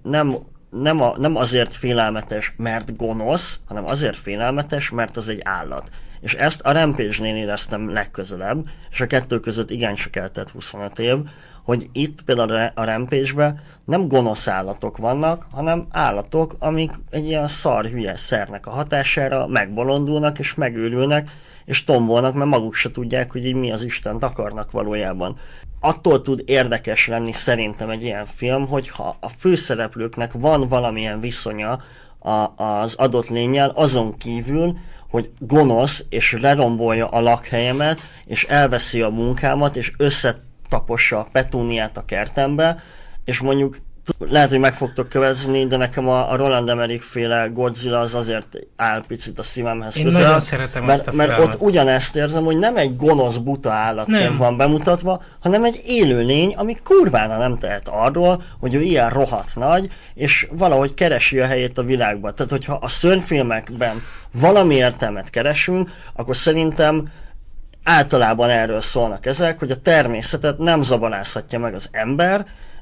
nem azért félelmetes, mert gonosz, hanem azért félelmetes, mert az egy állat. És ezt a Rampage-nél éreztem legközelebb, és a kettő között igencsak eltelt 25 év, hogy itt például a Rampage-ben nem gonosz állatok vannak, hanem állatok, amik egy ilyen szar hülye szernek a hatására megbolondulnak és megőrülnek, és tombolnak, mert maguk se tudják, hogy így mi az Istent akarnak valójában. Attól tud érdekes lenni szerintem egy ilyen film, hogyha a főszereplőknek van valamilyen viszonya az adott lénnyel, azon kívül, hogy gonosz, és lerombolja a lakhelyemet, és elveszi a munkámat, és összetapossa a petúniát a kertembe, és mondjuk lehet, hogy meg fogtok követni, de nekem a Roland Emmerich féle Godzilla az azért áll picit a szívemhez közel. Én nagyon szeretem azt a filmet. Mert ott ugyanezt érzem, hogy nem egy gonosz buta állatként van bemutatva, hanem egy élőlény, ami kurvána nem tehet arról, hogy ő ilyen rohadt nagy, és valahogy keresi a helyét a világban. Tehát, hogyha a szörnyfilmekben valami értelmet keresünk, akkor szerintem általában erről szólnak ezek, hogy a természetet nem zabalázhatja meg az ember,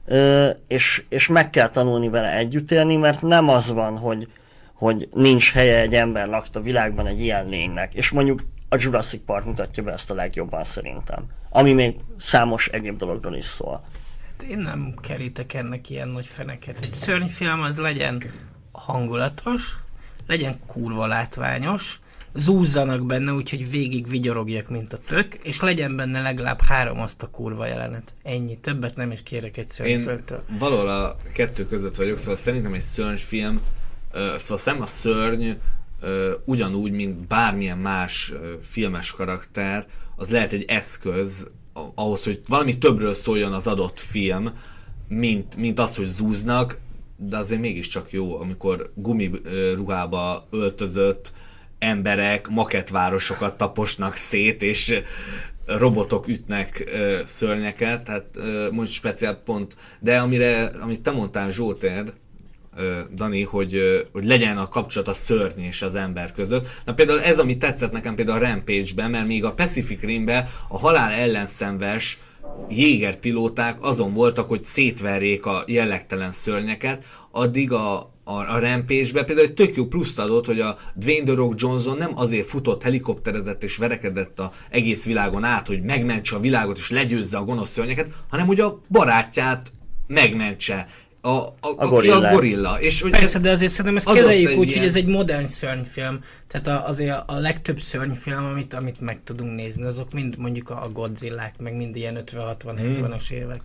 és meg kell tanulni vele együtt élni, mert nem az van, hogy nincs helye egy ember lakta világban egy ilyen lénynek. És mondjuk a Jurassic Park mutatja be ezt a legjobban szerintem. Ami még számos egyéb dologról is szól. Én nem kerítek ennek ilyen nagy feneket. Egy szörnyfilm az legyen hangulatos, legyen kurva látványos, zúzzanak benne, úgyhogy végig vigyorogjak, mint a tök, és legyen benne legalább 3 azt a kurva jelenet. Ennyi, többet nem is kérek egy szörnyfilmtől. Én valahol a kettő között vagyok, szóval szerintem egy szörnyfilm, szóval szem a szörny ugyanúgy, mint bármilyen más filmes karakter, az lehet egy eszköz ahhoz, hogy valami többről szóljon az adott film, mint azt, hogy zúznak, de azért mégiscsak jó, amikor gumiruhába öltözött emberek makettvárosokat taposnak szét, és robotok ütnek szörnyeket, tehát most speciál pont. De amit te mondtál, Zsótér, Dani, hogy legyen a kapcsolat a szörny és az ember között. Na például ez, ami tetszett nekem például a Rampage-ben, mert még a Pacific Rim-ben a halál ellenszenves jégerpilóták azon voltak, hogy szétverjék a jellegtelen szörnyeket, addig a Rampage-be például egy tök jó pluszt adott, hogy a Dwayne The Rock Johnson nem azért futott, helikopterezett és verekedett az egész világon át, hogy megmentse a világot és legyőzze a gonosz szörnyeket, hanem hogy a barátját megmentse. A gorilla. És, hogy persze, de azért szerintem ezt kezeljük úgy, hogy ez egy modern szörnyfilm. Tehát azért a legtöbb szörnyfilm, amit meg tudunk nézni, azok mind mondjuk a Godzillák, meg mind ilyen 50-60-70-as évek.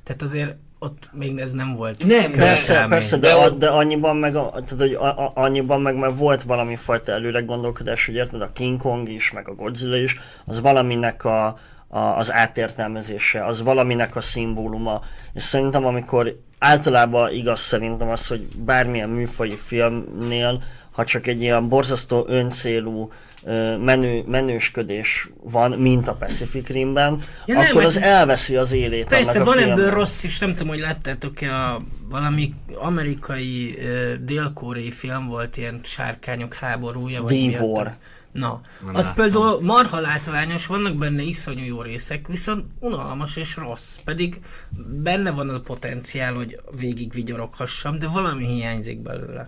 Tehát azért ott még ez nem volt. Nem, persze, de annyiban meg, annyiban meg volt valami fajta előre gondolkodás, hogy érted, a King Kong is, meg a Godzilla is, az valaminek az átértelmezése, az valaminek a szimbóluma. És szerintem, amikor általában igaz szerintem az, hogy bármilyen műfaji filmnél, ha csak egy ilyen borzasztó öncélú menősködés van, mint a Pacific Rimben, akkor az elveszi az élét. Persze, van ebből rossz is, nem tudom, hogy láttátok-e, valami amerikai dél-koreai film volt, ilyen sárkányok háborúja. V-War. Na, az például marha látványos, vannak benne iszonyú jó részek, viszont unalmas és rossz. Pedig benne van a potenciál, hogy végig vigyoroghassam, de valami hiányzik belőle.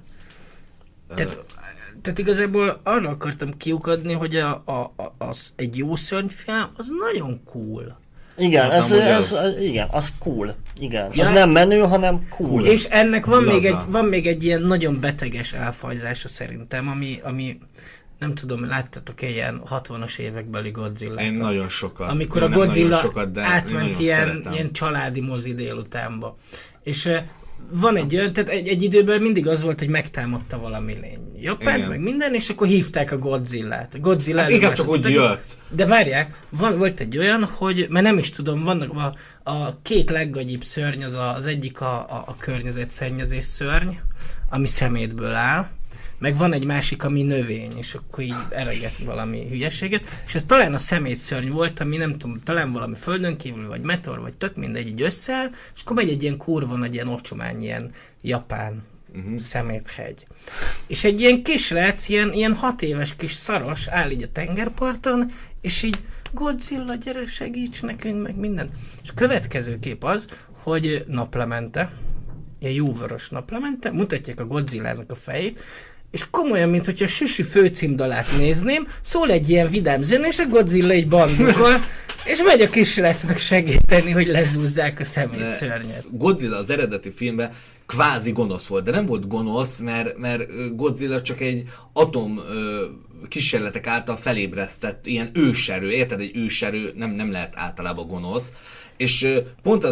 Tehát igazából arra akartam kiukadni, hogy egy jó szörnyfilm, az nagyon cool. Igen, az cool. Igen. Ja, az nem menő, hanem cool. És ennek van még egy ilyen nagyon beteges elfajzása szerintem, ami nem tudom, láttatok-e ilyen 60-as évekbeli Godzilla-t? Én nagyon sokat. Amikor a Godzilla átment ilyen családi mozi délutánba. És van egy olyan, tehát egy időben mindig az volt, hogy megtámadta valami lény Japánt, meg minden, és akkor hívták a Godzillát. Hát inkább csak úgy jött. De várják, volt egy olyan, hogy, mert nem is tudom, vannak a két leggagyibb szörny, az egyik a környezetszennyezés szörny, ami szemétből áll, meg van egy másik, ami növény, és akkor így ereget valami hülyeséget, és ez talán a szemétszörny volt, ami nem tudom, talán valami földön kívül, vagy meteor, vagy tök mindegy, így összeáll, és akkor megy egy ilyen kurva nagy, ilyen ocsomány, ilyen japán szeméthegy. És egy ilyen kisrác, ilyen 6 éves kis szaros áll így a tengerparton, és így Godzilla, gyere, segíts nekünk, meg minden. És a következő kép az, hogy naplemente, ilyen jó vörös naplemente, mutatják a Godzillának a fejét, és komolyan, mint hogyha a Süsü főcímdalát nézném, szól egy ilyen vidám zene, és a Godzilla egy bandukol, és megy a kisrácnak segíteni, hogy lezúzzák a szemétszörnyet. Godzilla az eredeti filmben kvázi gonosz volt, de nem volt gonosz, mert Godzilla csak egy atom kísérletek által felébresztett ilyen őserő, érted? Egy őserő nem lehet általában gonosz. És pont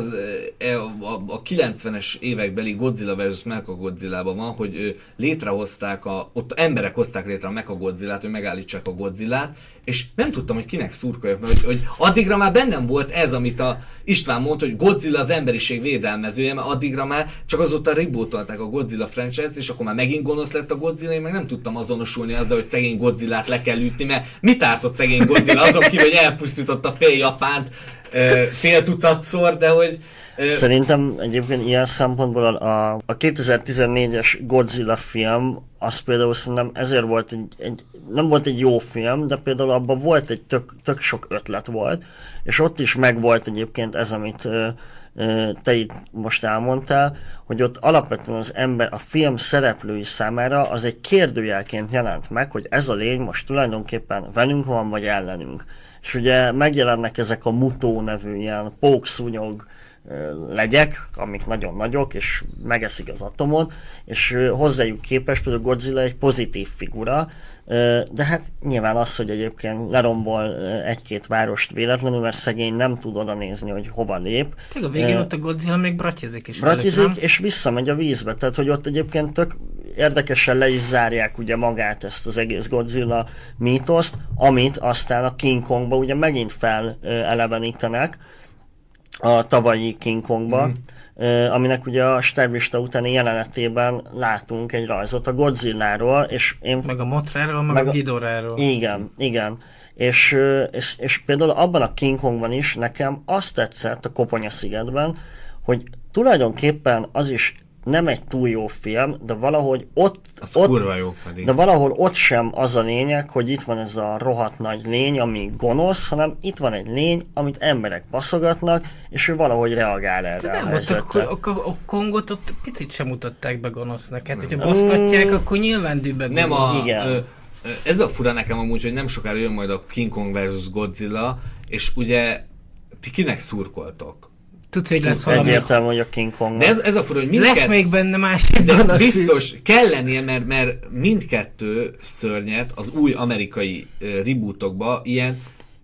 a 90-es évekbeli Godzilla vs. Mechagodzillában van, hogy létrehozták, ott emberek hozták létre a Mechagodzillát, hogy megállítsák a Godzillát, és nem tudtam, hogy kinek szurkoljak, mert hogy addigra már bennem volt ez, amit a István mondta, hogy Godzilla az emberiség védelmezője, mert addigra már csak azóta rebootolták a Godzilla franchise-t, és akkor már megint gonosz lett a Godzilla, én meg nem tudtam azonosulni azzal, hogy szegény Godzillát le kell ütni, mert mit ártott szegény Godzilla azon kívül, hogy elpusztította fél Japánt, fél tucatszor, de hogy... Szerintem egyébként ilyen szempontból a 2014-es Godzilla film, az például szerintem ezért volt nem volt egy jó film, de például abban volt egy tök sok ötlet volt, és ott is megvolt egyébként ez, amit te itt most elmondtál, hogy ott alapvetően az ember, a film szereplői számára az egy kérdőjelként jelent meg, hogy ez a lény most tulajdonképpen velünk van, vagy ellenünk. És ugye megjelennek ezek a Mutó nevű ilyen pókszúnyog legyek, amik nagyon nagyok, és megeszik az atomot, és hozzájuk képest például Godzilla egy pozitív figura, de hát nyilván az, hogy egyébként lerombol egy-két várost véletlenül, mert szegény nem tud oda nézni, hogy hova lép. Tényleg a végén ott a Godzilla még bratyizik is. Bratyizik, és visszamegy a vízbe, tehát hogy ott egyébként tök érdekesen le is zárják ugye magát ezt az egész Godzilla mítoszt, amit aztán a King Kongba ugye megint felelevenítenek, a tavalyi King Kongba, aminek ugye a sterblista utáni jelenetében látunk egy rajzot a Godzilláról, és én... Meg a Mothráról, meg a Ghidorahról. Igen. És például abban a King Kongban is nekem azt tetszett a Koponya-szigetben, hogy tulajdonképpen az is nem egy túl jó film, de valahogy ott kurva jó pedig. De valahol ott sem az a lényeg, hogy itt van ez a rohadt nagy lény, ami gonosz, hanem itt van egy lény, amit emberek baszogatnak, és ő valahogy reagál erre a helyzetre. A Kongot ott picit sem mutatták be gonosznak. Hát, hogyha basztatják, akkor nyilván dübeg. Igen. Ez a fura nekem amúgy, hogy nem sokára jön majd a King Kong vs. Godzilla, és ugye ti kinek szurkoltok? Tudsz, hogy lesz valami. Egyértelmű, hogy a King Kong. De ez a fura, hogy lesz még benne másik gonosz. Biztos kell lennie, mert mindkettő szörnyet az új amerikai rebootokba ilyen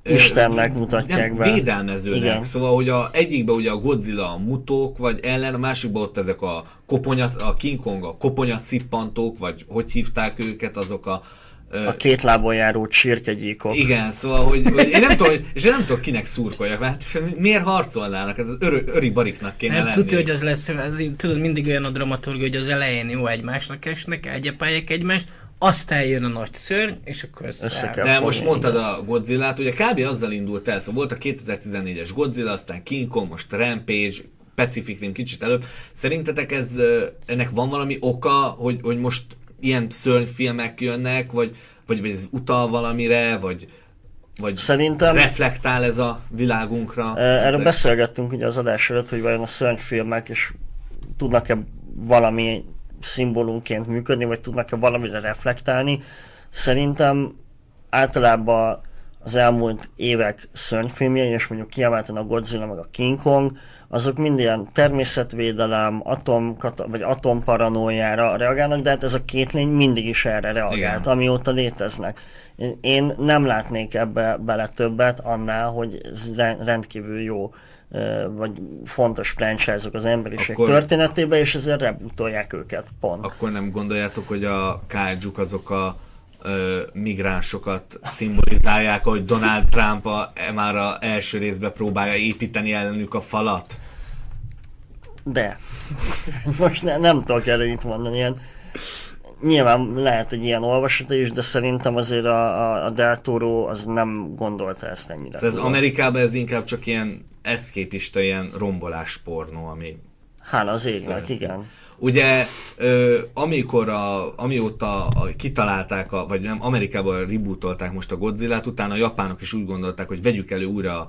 Istennek mutatják be. Védelmezőnek. Igen. Szóval, hogy egyikben ugye a Godzilla a mutók, vagy ellen, a másikban ott ezek a King Kong, a koponyaszippantók, vagy hogy hívták őket, azok a két lábon járó csirkegyíkok. Igen, szóval, hogy én nem tudom, kinek szurkoljak, mert miért harcolnának? Ez az öri bariknak kéne lenni. Tudja, hogy az lesz, tudod, mindig olyan a dramaturgia, hogy az elején jó egymásnak esnek, egyepálják egymást, aztán jön a nagy szörny, és akkor össze kell. De most mondtad a Godzillát, ugye kb. Azzal indult el, szóval volt a 2014-es Godzilla, aztán King Kong, most Rampage, Pacific Rim kicsit előbb. Szerintetek ennek van valami oka, hogy most ilyen szörnyfilmek jönnek, vagy ez utal valamire, vagy szerintem reflektál ez a világunkra? Erről beszélgettünk ugye az adás előtt, hogy vajon a szörnyfilmek is tudnak-e valami szimbólumként működni, vagy tudnak-e valamire reflektálni. Szerintem általában az elmúlt évek szörnyfilmjei, és mondjuk kiemelten a Godzilla meg a King Kong, azok mind ilyen természetvédelem, atomparanoiára reagálnak, de hát ez a két lény mindig is erre reagált, igen, amióta léteznek. Én nem látnék ebbe bele többet annál, hogy ez rendkívül jó vagy fontos franchise-ok az emberiség történetében, és ezért rebootolják őket, pont. Akkor nem gondoljátok, hogy a kaiju-k azok a migránsokat szimbolizálják, hogy Donald Trump már az első részben próbálja építeni ellenük a falat? De. Most nem tudok erre itt mondani. Ilyen, nyilván lehet egy ilyen olvasata is, de szerintem azért a Del Toro az nem gondolta ezt ennyire. Ez Amerikában ez inkább csak ilyen eszképista, ilyen rombolás pornó, ami... Hála az égnek, igen. Ugye, amióta kitalálták, vagy nem, Amerikában rebootolták most a Godzillát, utána a japánok is úgy gondolták, hogy vegyük elő újra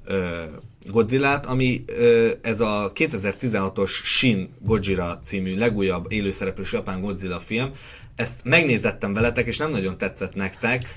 Godzillát, ami ez a 2016-os Shin Gojira című legújabb élőszereplős japán Godzilla film. Ezt megnézettem veletek, és nem nagyon tetszett nektek.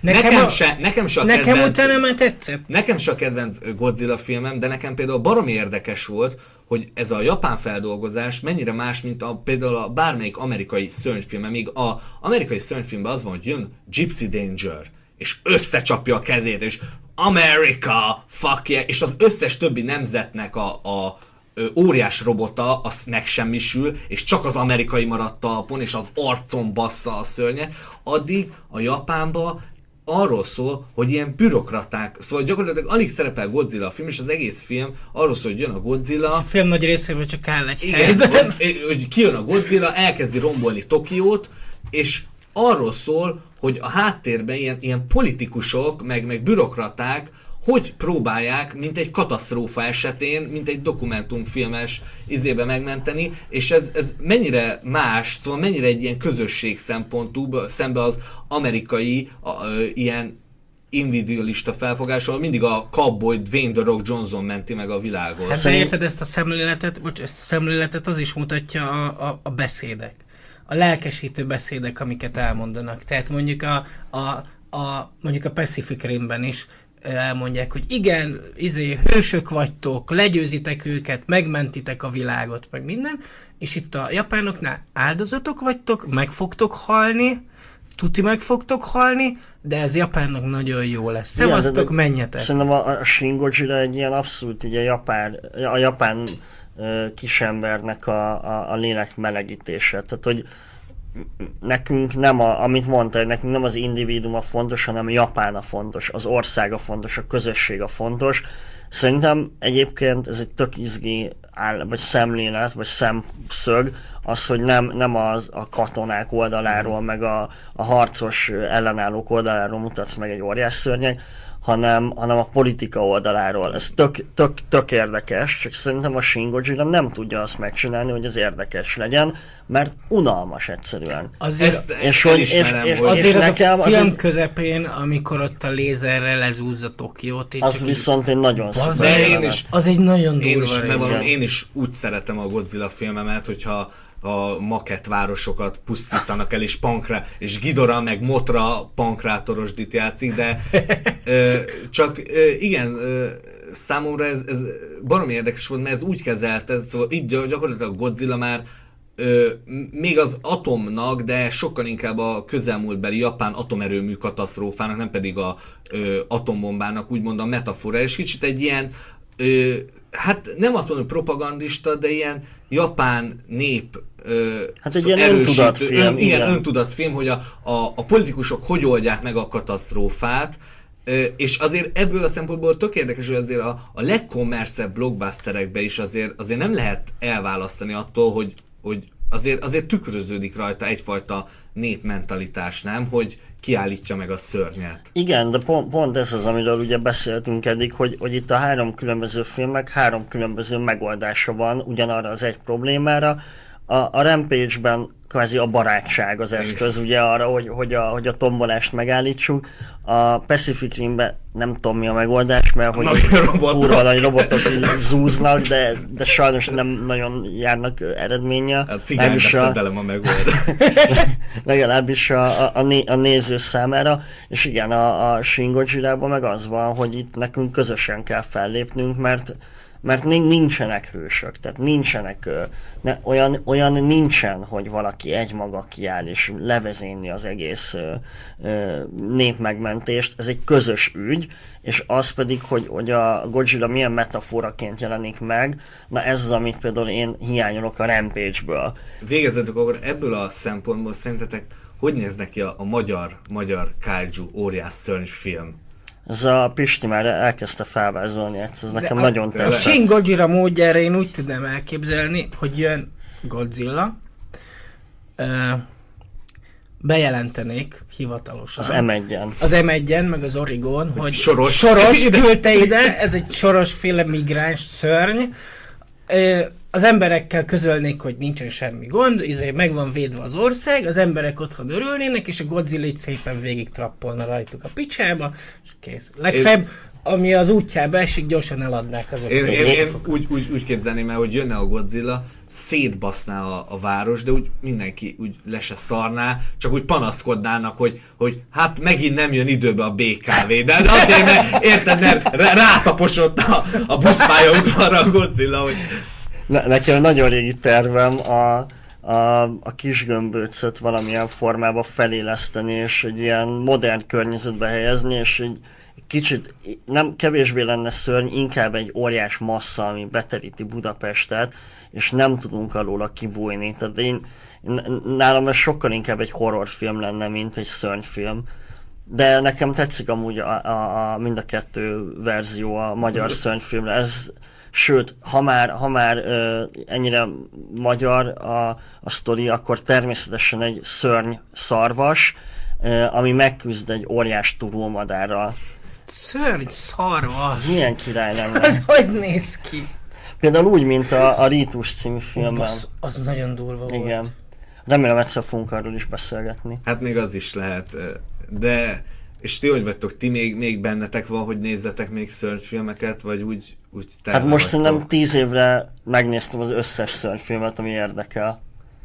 Nekem utána már tetszett. Nekem se a kedvenc Godzilla filmem, de nekem például baromi érdekes volt, hogy ez a japán feldolgozás mennyire más, mint például a bármelyik amerikai szörnyfilm. Még az amerikai szörnyfilmben az van, hogy jön Gypsy Danger, és összecsapja a kezét, és America, fuck yeah, és az összes többi nemzetnek a óriás robota, az megsemmisül, és csak az amerikai maradt talpon, és az arcon bassza a szörnyet. Addig a Japánban arról szól, hogy ilyen bürokraták, szóval gyakorlatilag alig szerepel Godzilla a film, és az egész film arról szól, hogy jön a Godzilla. És a film nagy részében csak áll egy helyben. Hogy kijön a Godzilla, elkezdi rombolni Tokiót, és arról szól, hogy a háttérben ilyen politikusok, meg bürokraták, hogy próbálják, mint egy katasztrófa esetén, mint egy dokumentumfilmes izébe megmenteni, és ez mennyire más, szóval mennyire egy ilyen közösség szempontú, szembe az amerikai ilyen individualista felfogással, mindig a cowboy Dwayne The Rock Johnson menti meg a világot. Hát érted ezt a szemléletet, az is mutatja a beszédek. A lelkesítő beszédek, amiket elmondanak. Tehát mondjuk mondjuk a Pacific Rimben is elmondják, hogy igen, hősök vagytok, legyőzitek őket, megmentitek a világot, meg minden, és itt a japánoknál áldozatok vagytok, meg fogtok halni, tuti meg fogtok halni, de ez Japánnak nagyon jó lesz. Szevasztok, menjetek! Szerintem a Shin Gojira egy ilyen abszolút ugye a japán kisembernek a lélek melegítése. Tehát, hogy nekünk nem, amit mondta, nekünk nem az individuum a fontos, hanem Japán a fontos, az ország a fontos, a közösség a fontos. Szerintem egyébként ez egy tök izgi vagy szemlélet, vagy szemszög, az, hogy nem a katonák oldaláról, meg a harcos ellenállók oldaláról mutatsz meg egy óriás szörnyeg, hanem a politika oldaláról. Ez tök érdekes, csak szerintem a Shin Gojira nem tudja azt megcsinálni, hogy ez érdekes legyen, mert unalmas egyszerűen. Azért a film közepén, amikor ott a lézerrel lezúzza Tokiót, az viszont egy nagyon az egy nagyon durva én is úgy szeretem a Godzilla filmemet, hogyha a maketvárosokat pusztítanak el, és Ghidorah meg Mothra pankrátorosdit játszik, de igen, számomra ez baromi érdekes volt, mert ez úgy kezelt, szóval így gyakorlatilag a Godzilla már még az atomnak, de sokkal inkább a közelmúltbeli japán atomerőmű katasztrófának, nem pedig a atombombának úgymond a metafora, és kicsit egy ilyen hát nem azt mondom, propagandista, de ilyen japán nép hát egy ilyen öntudatfilm. Igen, öntudatfilm, hogy a politikusok hogy oldják meg a katasztrófát, és azért ebből a szempontból tök érdekes, hogy azért a legkommerszebb blockbusterekbe is azért nem lehet elválasztani attól, hogy azért tükröződik rajta egyfajta népmentalitás, nem? Hogy kiállítja meg a szörnyet. Igen, de pont ez az, amiről ugye beszéltünk eddig, hogy itt a 3 különböző filmnek 3 különböző megoldása van ugyanarra az egy problémára. A Rampage-ben kvázi a barátság az eszköz, ugye arra, hogy a tombolást megállítsuk. A Pacific Rimben nem tudom mi a megoldás, mert hogy kurva nagy robotok zúznak, de sajnos nem nagyon járnak eredménnyel. A cigány veszed belem a megoldás. Legalábbis a néző számára. És igen, a Shin Godzilla-ban meg az van, hogy itt nekünk közösen kell fellépnünk, mert nincsenek hősök, tehát nincsenek, olyan nincsen, hogy valaki egymaga kiáll és levezényli az egész népmegmentést. Ez egy közös ügy, és az pedig, hogy a Godzilla milyen metaforaként jelenik meg, na ez az, amit például én hiányolok a Rampage-ből. Végezetül akkor ebből a szempontból szerintetek hogy néz neki a magyar kaiju óriás szörny film? Ez a Pisti már elkezdte felvázolni, ez nekem nagyon tetszett. A Shin Godzilla módjára én úgy tudnám elképzelni, hogy jön Godzilla, bejelentenék hivatalosan. Az M1-en. Az M1-en, meg az Origon, hogy Soros küldte ide, ez egy sorosféle migráns szörny. Az emberekkel közölnék, hogy nincsen semmi gond, meg van védve az ország, az emberek otthon örülnének, és a Godzilla így szépen végig trappolna rajtuk a picsába, és kész. Legfeljebb, ami az útjába esik, gyorsan eladnák azokat. Én úgy képzelném el, hogy jönne a Godzilla, szétbaszná a város, de úgy mindenki úgy le se szarná, csak úgy panaszkodnának, hogy hát megint nem jön időbe a BKV, de azért, mert érted, rátaposott a buszpályaudvarra a Godzilla, hogy... Nekem nagyon régi tervem a kis gömböcöt valamilyen formába feléleszteni, és egy ilyen modern környezetbe helyezni, és egy kicsit nem kevésbé lenne szörny, inkább egy óriás massza, ami beteríti Budapestet, és nem tudunk alóla kibújni. Tehát nálam ez sokkal inkább egy horrorfilm lenne, mint egy szörnyfilm. De nekem tetszik amúgy mind a 2 verzió a magyar szörnyfilmre. Sőt, ha már ennyire magyar a sztori, akkor természetesen egy szörny szarvas, ami megküzd egy óriás turulmadárral. Szörny szarvas? Az milyen király lenne? Az hogy néz ki? Például úgy, mint a Ritus című filmben. Az nagyon durva volt. Igen. Remélem egyszer fogunk arról is beszélgetni. Hát még az is lehet, de... És ti hogy vagytok? Ti még bennetek van, hogy nézzetek még szörnyfilmeket, vagy úgy hát most szerintem 10 évre megnéztem az összes szörnyfilmet, ami érdekel.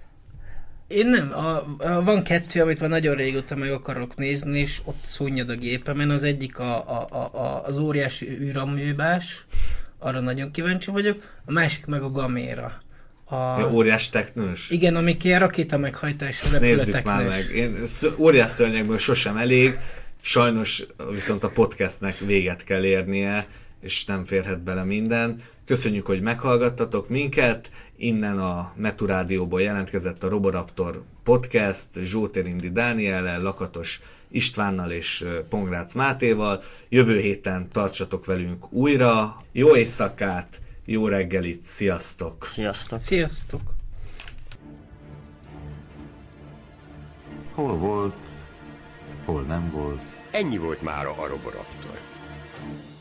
Én nem. Van 2, amit már nagyon régóta meg akarok nézni, és ott szunnyad a gépemen. Az egyik az óriási űraműbás, arra nagyon kíváncsi vagyok. A másik meg a Gamera. Óriás teknős? Igen, amik ilyen rakéta meghajtásra repülő Nézzük már meg. Óriás szörnyekből sosem elég, sajnos viszont a podcastnek véget kell érnie, és nem férhet bele minden. Köszönjük, hogy meghallgattatok minket. Innen a Metu Rádióból jelentkezett a Roboraptor Podcast Zsótér Indi Dániellel, Lakatos Istvánnal és Pongrácz Mátéval. Jövő héten tartsatok velünk újra. Jó éjszakát, jó reggelit, sziasztok! Sziasztok! Sziasztok! Hol volt, hol nem volt. Ennyi volt mára a Roboraptor.